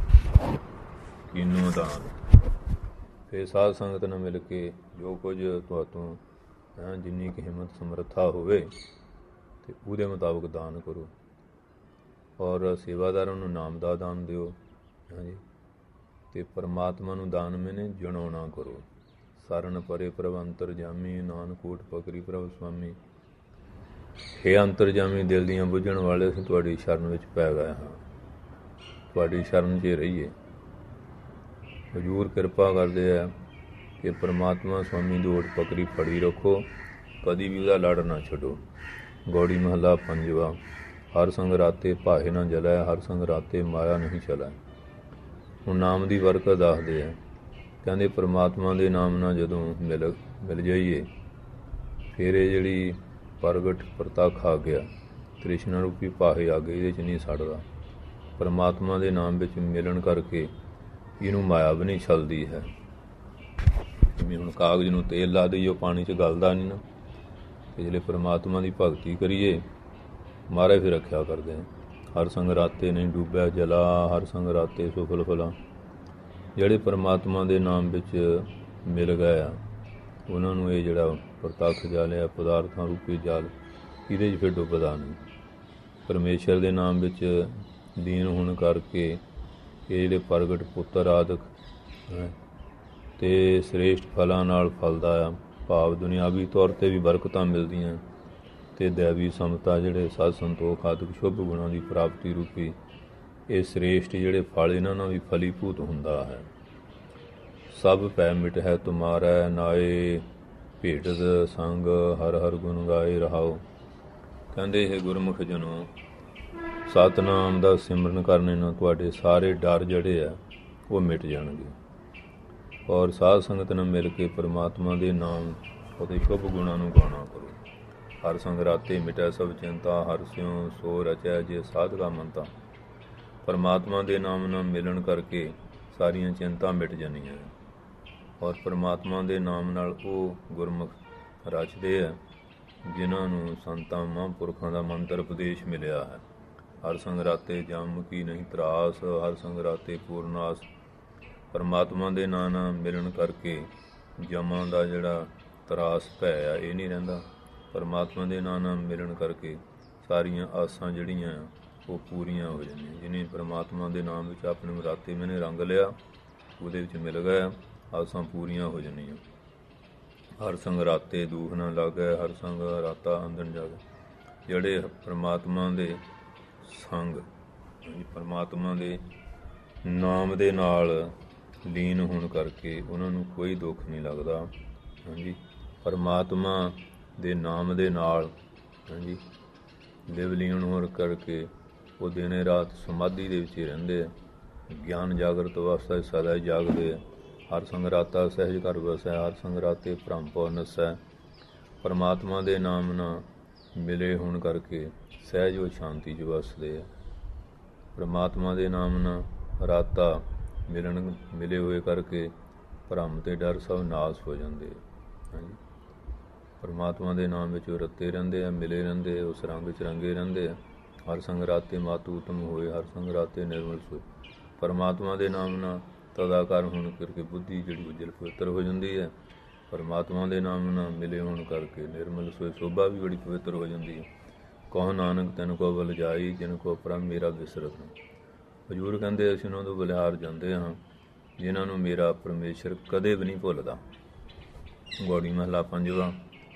ਕਿਨੂੰ ਦਾਨ। ਫਿਰ ਸਾਧ ਸੰਗਤ ਨਾਲ ਮਿਲ ਕੇ ਜੋ ਕੁਝ ਤੁਹਾਤੋਂ ਜਿੰਨੀ ਕੁ ਹਿੰਮਤ ਸਮਰੱਥਾ ਹੋਵੇ ਅਤੇ ਉਹਦੇ ਮੁਤਾਬਕ ਦਾਨ ਕਰੋ। ਔਰ ਸੇਵਾਦਾਰਾਂ ਨੂੰ ਨਾਮ ਦਾ ਦਾਨ ਦਿਓ। ਹਾਂਜੀ, ਅਤੇ ਪਰਮਾਤਮਾ ਨੂੰ ਦਾਨ ਮੈਨੇ ਜਣਾਉਣਾ ਕਰੋ। ਸਰਨ ਪਰੇ ਪ੍ਰਭ ਅੰਤਰਜਾਮੀ, ਨਾਨਕ ਕੋਟ ਪਕਰੀ ਪ੍ਰਭ ਸੁਆਮੀ। ਹੇ ਅੰਤਰਜਾਮੀ ਦਿਲ ਦੀਆਂ ਬੁੱਝਣ ਵਾਲੇ, ਅਸੀਂ ਤੁਹਾਡੀ ਸ਼ਰਨ ਵਿੱਚ ਪੈ ਗਏ ਹਾਂ, ਤੁਹਾਡੀ ਸ਼ਰਨ 'ਚ ਰਹੀਏ। ਹਜ਼ੂਰ ਕਿਰਪਾ ਕਰਦੇ ਆ ਕਿ ਪਰਮਾਤਮਾ ਸੁਆਮੀ ਦੀ ਓਟ ਪਕੜੀ ਫੜੀ ਰੱਖੋ, ਕਦੀ ਵੀ ਉਹਦਾ ਲੜ ਨਾ ਛੱਡੋ। ਗੌੜੀ ਮਹੱਲਾ ਪੰਜਵਾ। ਹਰ ਸੰਗ ਰਾਤੇ ਭਾਏ ਨਾ ਜਲੈ, ਹਰ ਸੰਗ ਰਾਤੇ ਮਾਇਆ ਨਹੀਂ ਚਲੈ। ਹੁਣ ਨਾਮ ਦੀ ਬਰਕਤ ਦੱਸਦੇ ਆ। ਕਹਿੰਦੇ ਪਰਮਾਤਮਾ ਦੇ ਨਾਮ ਨਾਲ ਜਦੋਂ ਮਿਲ ਮਿਲ ਜਾਈਏ, ਫਿਰ ਇਹ ਜਿਹੜੀ ਪ੍ਰਗਟ ਪ੍ਰਤੱਖ ਆ ਗਿਆ, ਤ੍ਰਿਸ਼ਨਾ ਰੂਪੀ ਭਾਏ ਆ ਗਏ, ਇਹਦੇ 'ਚ ਨਹੀਂ ਸੜਦਾ। ਪਰਮਾਤਮਾ ਦੇ ਨਾਮ ਵਿੱਚ ਮਿਲਣ ਕਰਕੇ ਇਹਨੂੰ ਮਾਇਆ ਵੀ ਨਹੀਂ ਛਲਦੀ ਹੈ। ਜਿਵੇਂ ਹੁਣ ਕਾਗਜ਼ ਨੂੰ ਤੇਲ ਲਾ ਦਈਏ, ਉਹ ਪਾਣੀ 'ਚ ਗਲਦਾ ਨਹੀਂ ਨਾ। ਅਤੇ ਜਿਹੜੇ ਪਰਮਾਤਮਾ ਦੀ ਭਗਤੀ ਕਰੀਏ, ਮਹਾਰਾਜ ਫਿਰ ਰੱਖਿਆ ਕਰਦੇ ਆ। ਹਰ ਸੰਗ ਰਾਤੇ ਨਹੀਂ ਡੁੱਬਿਆ ਜਲਾ, ਹਰ ਸੰਗ ਰਾਤੇ ਸੁਫਲ ਫਲਾ। ਜਿਹੜੇ ਪਰਮਾਤਮਾ ਦੇ ਨਾਮ ਵਿੱਚ ਮਿਲ ਗਏ ਆ, ਉਹਨਾਂ ਨੂੰ ਇਹ ਜਿਹੜਾ ਪ੍ਰਤੱਖ ਜਲ ਹੈ, ਪਦਾਰਥਾਂ ਰੂਪੀ ਜਲ, ਇਹਦੇ 'ਚ ਫਿਰ ਡੁੱਬਦਾ ਨਹੀਂ। ਪਰਮੇਸ਼ਰ ਦੇ ਨਾਮ ਵਿੱਚ ਲੀਨ ਹੋਣ ਕਰਕੇ ਇਹ ਜਿਹੜੇ ਪ੍ਰਗਟ ਪੁੱਤਰ ਆਦਿਕ ਅਤੇ ਸ੍ਰੇਸ਼ਟ ਫਲਾਂ ਨਾਲ ਫਲਦਾ ਆ। ਭਾਵ ਦੁਨਿਆਵੀ ਤੌਰ 'ਤੇ ਵੀ ਬਰਕਤਾਂ ਮਿਲਦੀਆਂ, ਅਤੇ ਦੈਵੀ ਸਮਤਾ ਜਿਹੜੇ ਸਤ ਸੰਤੋਖ ਆਦਿਕ ਸ਼ੁਭ ਗੁਣਾਂ ਦੀ ਪ੍ਰਾਪਤੀ ਰੂਪੀ ਇਹ ਸ੍ਰੇਸ਼ਟ ਜਿਹੜੇ ਫਲ ਇਹਨਾਂ ਨਾਲ ਵੀ ਫਲੀਭੂਤ ਹੁੰਦਾ ਹੈ। ਸਭ ਪੈ ਮਿਟ ਹੈ ਤੁਮਾਰਾ ਨਾਏ, ਭੇਟਦ ਸੰਗ ਹਰ ਹਰ ਗੁਣ ਗਾਏ ਰਹਾਓ। ਕਹਿੰਦੇ ਇਹ ਗੁਰਮੁਖ ਜਨੋ, ਸਤਿਨਾਮ ਦਾ ਸਿਮਰਨ ਕਰਨੇ ਨਾਲ ਤੁਹਾਡੇ ਸਾਰੇ ਡਰ ਜਿਹੜੇ ਆ ਉਹ ਮਿਟ ਜਾਣਗੇ। ਔਰ ਸਾਧ ਸੰਗਤ ਨਾਲ ਮਿਲ ਕੇ ਪਰਮਾਤਮਾ ਦੇ ਨਾਮ ਅਤੇ ਸ਼ੁਭ ਗੁਣਾਂ ਨੂੰ ਗਾਉਣਾ ਕਰੋ। ਹਰ ਸੰਗ ਰਾਤੇ ਮਿਟੈ ਸਭ ਚਿੰਤਾ, ਹਰ ਸਿਉ ਸੋ ਰਚੈ ਜੇ ਸਾਧਕਾ ਮੰਤਾ। ਪਰਮਾਤਮਾ ਦੇ ਨਾਮ ਨਾਲ ਮਿਲਣ ਕਰਕੇ ਸਾਰੀਆਂ ਚਿੰਤਾ ਮਿਟ ਜਾਂਦੀਆਂ। ਔਰ ਪਰਮਾਤਮਾ ਦੇ ਨਾਮ ਨਾਲ ਉਹ ਗੁਰਮੁਖ ਰਚਦੇ ਆ ਜਿਨ੍ਹਾਂ ਨੂੰ ਸੰਤਾਂ ਮਹਾਂਪੁਰਖਾਂ ਦਾ ਮੰਤਰ ਉਪਦੇਸ਼ ਮਿਲਿਆ ਹੈ। ਹਰ ਸੰਗ ਰਾਤੇ ਜਮ ਕੀ ਨਹੀਂ ਤਰਾਸ, ਹਰ ਸੰਗ ਰਾਤੇ ਪੂਰਨਾਸ। ਪਰਮਾਤਮਾ ਦੇ ਨਾਂ ਨਾਲ ਮਿਲਣ ਕਰਕੇ ਜਮਾਂ ਦਾ ਜਿਹੜਾ ਤਰਾਸ ਭੈ ਆ ਇਹ ਨਹੀਂ ਰਹਿੰਦਾ। ਪਰਮਾਤਮਾ ਦੇ ਨਾਂ ਨਾਲ ਮਿਲਣ ਕਰਕੇ ਸਾਰੀਆਂ ਆਸਾਂ ਜਿਹੜੀਆਂ ਉਹ ਪੂਰੀਆਂ ਹੋ ਜਾਂਦੀਆਂ। ਜਿਹਨੇ ਪਰਮਾਤਮਾ ਦੇ ਨਾਮ ਵਿੱਚ ਆਪਣੇ ਮੁਰਾਤੇ ਮੈਨੇ ਰੰਗ ਲਿਆ, ਉਹਦੇ ਵਿੱਚ ਮਿਲ ਗਿਆ, ਆਸਾਂ ਪੂਰੀਆਂ ਹੋ ਜਾਂਦੀਆਂ। ਹਰ ਸੰਗ ਰਾਤੇ ਦੂਖ ਨਾ ਲਾਗੈ, ਹਰ ਸੰਗ ਰਾਤਾ ਅੰਦਨ ਜਾਗੈ। ਜਿਹੜੇ ਪਰਮਾਤਮਾ ਦੇ ਸੰਗ, ਪਰਮਾਤਮਾ ਦੇ ਨਾਮ ਦੇ ਨਾਲ ਲੀਨ ਹੋਣ ਕਰਕੇ ਉਹਨਾਂ ਨੂੰ ਕੋਈ ਦੁੱਖ ਨਹੀਂ ਲੱਗਦਾ। ਹਾਂਜੀ, ਪਰਮਾਤਮਾ ਦੇ ਨਾਮ ਦੇ ਨਾਲ ਹਾਂਜੀ ਲਿਵ ਲੀਨ ਹੋਣ ਕਰਕੇ ਉਹ ਦਿਨੇ ਰਾਤ ਸਮਾਧੀ ਦੇ ਵਿੱਚ ਹੀ ਰਹਿੰਦੇ ਆ। ਗਿਆਨ ਜਾਗਰਤ ਅਵਸਥਾ ਸਦਾ ਹੀ ਜਾਗਦੇ ਆ। ਹਰ ਸੰਗ ਰਾਤਾ ਸਹਿਜ ਘਰ ਵਸੈ, ਹਰ ਸੰਗ ਰਾਤੇ ਭ੍ਰਮ ਭਉ ਨਸੈ। ਪਰਮਾਤਮਾ ਦੇ ਨਾਮ ਨਾਲ ਮਿਲੇ ਹੋਣ ਕਰਕੇ ਸਹਿਜ ਉਹ ਸ਼ਾਂਤੀ 'ਚ ਵਸਦੇ ਆ। ਪਰਮਾਤਮਾ ਦੇ ਨਾਮ ਨਾਲ ਰਾਤਾ ਮਿਲਣ ਮਿਲੇ ਹੋਏ ਕਰਕੇ ਭਰਮ ਅਤੇ ਡਰ ਸਭ ਨਾਸ ਹੋ ਜਾਂਦੇ ਆ। ਹਾਂਜੀ, ਪਰਮਾਤਮਾ ਦੇ ਨਾਮ ਵਿੱਚ ਉਹ ਰੱਤੇ ਰਹਿੰਦੇ ਆ, ਮਿਲੇ ਰਹਿੰਦੇ ਆ, ਉਸ ਰੰਗ 'ਚ ਰੰਗੇ ਰਹਿੰਦੇ ਆ। ਹਰ ਸੰਗ ਰਾਤੇ ਮਾਤੂ ਉਤਮ ਹੋਏ, ਹਰ ਸੰਗ ਰਾਤੇ ਨਿਰਮਲ ਸੋਏ। ਪਰਮਾਤਮਾ ਦੇ ਨਾਮ ਨਾਲ ਤਦਾਕਾਰ ਹੋਣ ਕਰਕੇ ਬੁੱਧੀ ਜਿਹੜੀ ਉਜਲ ਪਵਿੱਤਰ ਹੋ ਜਾਂਦੀ ਹੈ। ਪਰਮਾਤਮਾ ਦੇ ਨਾਮ ਨਾਲ ਮਿਲੇ ਹੋਣ ਕਰਕੇ ਨਿਰਮਲ ਸੋਏ ਸ਼ੋਭਾ ਵੀ ਬੜੀ ਪਵਿੱਤਰ ਹੋ ਜਾਂਦੀ ਹੈ। ਕਹੋ ਨਾਨਕ ਤੈਨੂੰ ਕੋ ਬਲ ਜਾਈ, ਜਿਨ ਕੋ ਪ੍ਰਭ ਮੇਰਾ ਵਿਸਰਤ ਨੂੰ। ਹਜ਼ੂਰ ਕਹਿੰਦੇ ਅਸੀਂ ਉਹਨਾਂ ਤੋਂ ਬਲਿਹਾਰ ਜਾਂਦੇ ਹਾਂ ਜਿਨ੍ਹਾਂ ਨੂੰ ਮੇਰਾ ਪਰਮੇਸ਼ਰ ਕਦੇ ਵੀ ਨਹੀਂ ਭੁੱਲਦਾ। ਗੌੜੀ ਮਹਲਾ ਪੰਜਵਾਂ।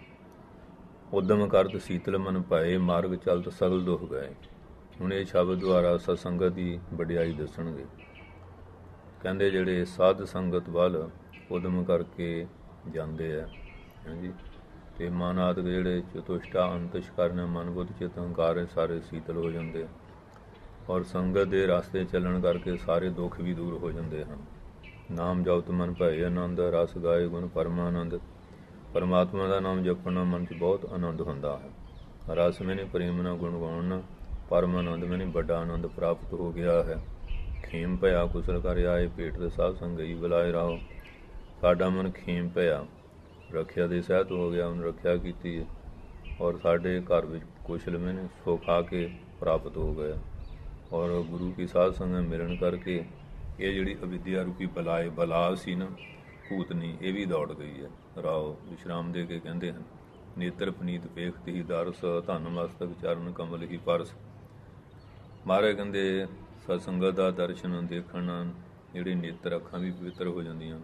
ਉਦਮ ਕਰਤ ਸੀਤਲ ਮਨ ਭਾਏ, ਮਾਰਗ ਚਲਤ ਸਗਲ ਦੁਖ ਗਏ। ਹੁਣ ਇਹ ਸ਼ਬਦ ਦੁਆਰਾ ਸਤਸੰਗਤ ਦੀ ਵਡਿਆਈ ਦੱਸਣਗੇ। ਕਹਿੰਦੇ ਜਿਹੜੇ ਸਾਧ ਸੰਗਤ ਵੱਲ ਉਦਮ ਕਰਕੇ ਜਾਂਦੇ ਆ ਹਾਂਜੀ, ਅਤੇ ਮਨ ਆਦਿਕ ਜਿਹੜੇ ਚਤੁਸ਼ਟਾ ਅੰਤਸ਼ ਕਰਨ ਮਨ ਬੁੱਧ ਚਿਤ ਹੰਕਾਰ ਸਾਰੇ ਸੀਤਲ ਹੋ ਜਾਂਦੇ ਆ। ਔਰ ਸੰਗਤ ਦੇ ਰਸਤੇ ਚੱਲਣ ਕਰਕੇ ਸਾਰੇ ਦੁੱਖ ਵੀ ਦੂਰ ਹੋ ਜਾਂਦੇ ਹਨ। ਨਾਮ ਜਪਤ ਮਨ ਭਏ ਆਨੰਦ, ਰਸ ਗਾਏ ਗੁਣ ਪਰਮਾਨੰਦ। ਪਰਮਾਤਮਾ ਦਾ ਨਾਮ ਜਪਣਾ ਮਨ 'ਚ ਬਹੁਤ ਆਨੰਦ ਹੁੰਦਾ ਹੈ। ਰਸ ਮੈਨੇ ਪ੍ਰੇਮ ਨਾਲ ਗੁਣ ਗਾਉਣ, ਪਰਮ ਆਨੰਦ ਮੈਨੇ ਵੱਡਾ ਆਨੰਦ ਪ੍ਰਾਪਤ ਹੋ ਗਿਆ ਹੈ। ਖੇਮ ਭਇਆ ਕੁਸਲ ਕਰ ਆਏ, ਭੇਟ ਦੇ ਸਾਧ ਸੰਗਈ ਬੁਲਾਏ ਰਾਓ। ਸਾਡਾ ਮਨ ਖੇਮ ਭਇਆ, ਰੱਖਿਆ ਦੇ ਸਹਿਤ ਹੋ ਗਿਆ, ਉਹਨੂੰ ਰੱਖਿਆ ਕੀਤੀ ਹੈ। ਔਰ ਸਾਡੇ ਘਰ ਵਿੱਚ ਕੁਸ਼ਲ ਮੈਨੇ ਸੁੱਖ ਆ ਕੇ ਪ੍ਰਾਪਤ ਹੋ ਗਿਆ। ਔਰ ਗੁਰੂ ਕੀ ਸਾਧ ਸੰਗਤ ਮਿਲਣ ਕਰਕੇ ਇਹ ਜਿਹੜੀ ਅਵਿਦਿਆ ਰੂਪੀ ਬਲਾਏ ਬਲਾ ਸੀ ਨਾ ਭੂਤਨੀ, ਇਹ ਵੀ ਦੌੜ ਗਈ ਹੈ। ਰਾਓ ਵਿਸ਼ਰਾਮ ਦੇ ਕੇ ਕਹਿੰਦੇ ਹਨ, ਨੇਤਰ ਪਨੀਤ ਵੇਖਤ ਹੀ ਦਰਸ, ਧਨ ਮਸਤਕ ਚਰਨ ਕਮਲ ਹੀ ਪਰਸ। ਮਹਾਰਾਜ ਕਹਿੰਦੇ ਸਤਸੰਗਤ ਦਾ ਦਰਸ਼ਨ ਦੇਖਣ ਨਾਲ ਜਿਹੜੇ ਨੇਤਰ ਅੱਖਾਂ ਵੀ ਪਵਿੱਤਰ ਹੋ ਜਾਂਦੀਆਂ।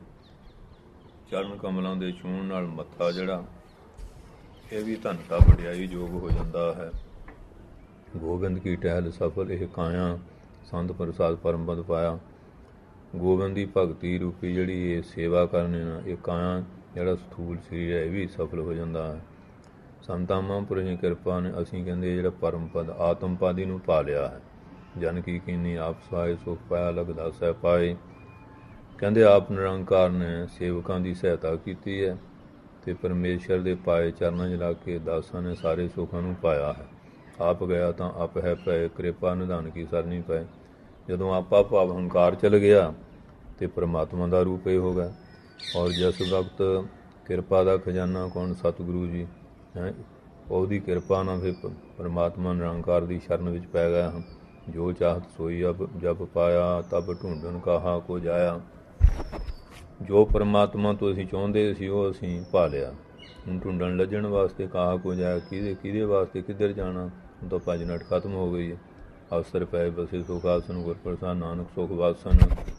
ਚਰਨ ਕਮਲਾਂ ਦੇ ਛੂਹਣ ਨਾਲ ਮੱਥਾ ਜਿਹੜਾ ਇਹ ਵੀ ਧਨਤਾ ਵਡਿਆਈ ਯੋਗ ਹੋ ਜਾਂਦਾ ਹੈ। ਗੋਬਿੰਦ ਕੀ ਟਹਿਲ ਸਫਲ ਇਹ ਕਾਇਆ, ਸੰਤ ਪ੍ਰਸਾਦ ਪਰਮ ਪਦ ਪਾਇਆ। ਗੋਬਿੰਦ ਦੀ ਭਗਤੀ ਰੂਪੀ ਜਿਹੜੀ ਇਹ ਸੇਵਾ ਕਰਨੇ ਨਾਲ ਇਹ ਕਾਇਆ ਜਿਹੜਾ ਸਥੂਲ ਸਰੀਰ ਹੈ ਇਹ ਵੀ ਸਫਲ ਹੋ ਜਾਂਦਾ ਹੈ। ਸੰਤਾਂ ਮਹਾਂਪੁਰਸ਼ ਦੀ ਕਿਰਪਾ ਨੇ ਅਸੀਂ ਕਹਿੰਦੇ ਜਿਹੜਾ ਪਰਮ ਪਦ ਆਤਮ ਪਦ ਨੂੰ ਪਾ ਲਿਆ ਹੈ। ਜਨ ਕੀ ਕੀਨੀ ਆਪ ਸਹਾਏ, ਸੁਖ ਪਾਇਆ ਲਗਦਾ ਸਹਿ ਪਾਏ। ਕਹਿੰਦੇ ਆਪ ਨਿਰੰਕਾਰ ਨੇ ਸੇਵਕਾਂ ਦੀ ਸਹਾਇਤਾ ਕੀਤੀ ਹੈ ਅਤੇ ਪਰਮੇਸ਼ਰ ਦੇ ਪਾਏ ਚਰਨਾਂ 'ਚ ਲੱਗ ਕੇ ਦਾਸਾਂ ਨੇ ਸਾਰੇ ਸੁੱਖਾਂ ਨੂੰ ਪਾਇਆ ਹੈ। ਆਪ ਗਿਆ ਤਾਂ ਆਪ ਹੈ ਪਏ, ਕਿਰਪਾ ਨਿਧਾਨ ਕੀ ਸਰਨੀ ਪਏ। ਜਦੋਂ ਆਪਾ ਭਾਵ ਹੰਕਾਰ ਚਲ ਗਿਆ ਤੇ ਪਰਮਾਤਮਾ ਦਾ ਰੂਪ ਇਹ ਹੋ ਗਿਆ। ਔਰ ਜਿਸ ਵਕਤ ਕਿਰਪਾ ਦਾ ਖਜ਼ਾਨਾ ਕੌਣ? ਸਤਿਗੁਰੂ ਜੀ ਹੈ। ਉਹਦੀ ਕਿਰਪਾ ਨਾਲ ਫਿਰ ਪਰਮਾਤਮਾ ਨਿਰੰਕਾਰ ਦੀ ਸ਼ਰਨ ਵਿੱਚ ਪੈ ਗਿਆ ਹਾਂ। ਜੋ ਚਾਹਤ ਸੋਈ ਅਬ ਜਬ ਪਾਇਆ, ਤਬ ਢੂੰਡਣ ਕਾਹਾ ਕੋ ਜਾਇਆ। ਜੋ ਪਰਮਾਤਮਾ ਤੋਂ ਅਸੀਂ ਚਾਹੁੰਦੇ ਸੀ ਉਹ ਅਸੀਂ ਪਾ ਲਿਆ। ਹੁਣ ਢੂੰਡਣ ਲੱਜਣ ਵਾਸਤੇ ਕਾਹਾ ਕੋ ਜਾਇਆ, ਕਿਹਦੇ ਕਿਹਦੇ ਵਾਸਤੇ, ਕਿੱਧਰ ਜਾਣਾ? ਹੁਣ ਤਾਂ ਭੱਜ ਨੱਠ ਖਤਮ ਹੋ ਗਈ ਹੈ। ਅਵਸਰ ਪਏ ਬਸੇ ਸੁਖ ਆਸਨ, ਗੁਰ ਪ੍ਰਸਾਦ ਨਾਨਕ ਸੁਖ ਵਾਸਨ।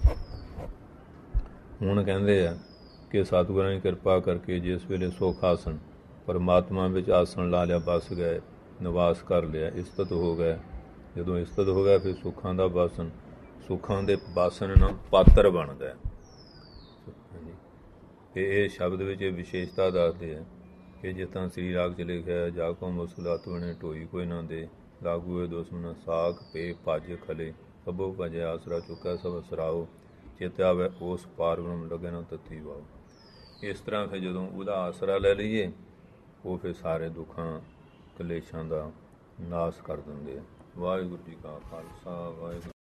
ਹੁਣ ਕਹਿੰਦੇ ਆ ਕਿ ਸਤਿਗੁਰਾਂ ਦੀ ਕਿਰਪਾ ਕਰਕੇ ਜਿਸ ਵੇਲੇ ਸੁਖ ਆਸਨ, ਪਰਮਾਤਮਾ ਵਿੱਚ ਆਸਣ ਲਾ ਲਿਆ, ਬਸ ਗਏ, ਨਿਵਾਸ ਕਰ ਲਿਆ, ਇਸਤਤ ਹੋ ਗਏ। ਜਦੋਂ ਇਸਤਤ ਹੋ ਗਿਆ ਫਿਰ ਸੁੱਖਾਂ ਦਾ ਬਾਸਨ, ਸੁੱਖਾਂ ਦੇ ਬਾਸਨ ਨਾਲ ਪਾਤਰ ਬਣ ਗਏ। ਅਤੇ ਇਹ ਸ਼ਬਦ ਵਿੱਚ ਇਹ ਵਿਸ਼ੇਸ਼ਤਾ ਦੱਸਦੇ ਹੈ ਕਿ ਜਿਸ ਤਰ੍ਹਾਂ ਸ੍ਰੀ ਰਾਗ 'ਚ ਲਿਖਿਆ, ਜਾ ਕੋ ਮੁਸਲਤ ਬਣੇ ਢੋਈ ਕੋਈ ਨਾ ਦੇ, ਲਾਗੂਏ ਦੁਸ਼ਮਨ ਸਾਖ ਪੇ ਭਜ ਖਲੇ, ਸਭੋ ਭਜੇ ਆਸਰਾ ਚੁੱਕਾ ਸਭ ਸਰਾਓ, ਚਿਤ ਆਵੇ ਉਸ ਪਾਰ ਬ੍ਰਹਮ ਲੱਗੇ ਨਾ ਤੱਤੀ ਵਾਓ। ਇਸ ਤਰ੍ਹਾਂ ਫਿਰ ਜਦੋਂ ਉਹਦਾ ਆਸਰਾ ਲੈ ਲਈਏ ਉਹ ਫਿਰ ਸਾਰੇ ਦੁੱਖਾਂ ਕਲੇਸ਼ਾਂ ਦਾ ਨਾਸ ਕਰ ਦਿੰਦੇ ਆ। ਵਾਹਿਗੁਰੂ ਜੀ ਕਾ ਖਾਲਸਾ, ਵਾਹਿਗੁਰੂ।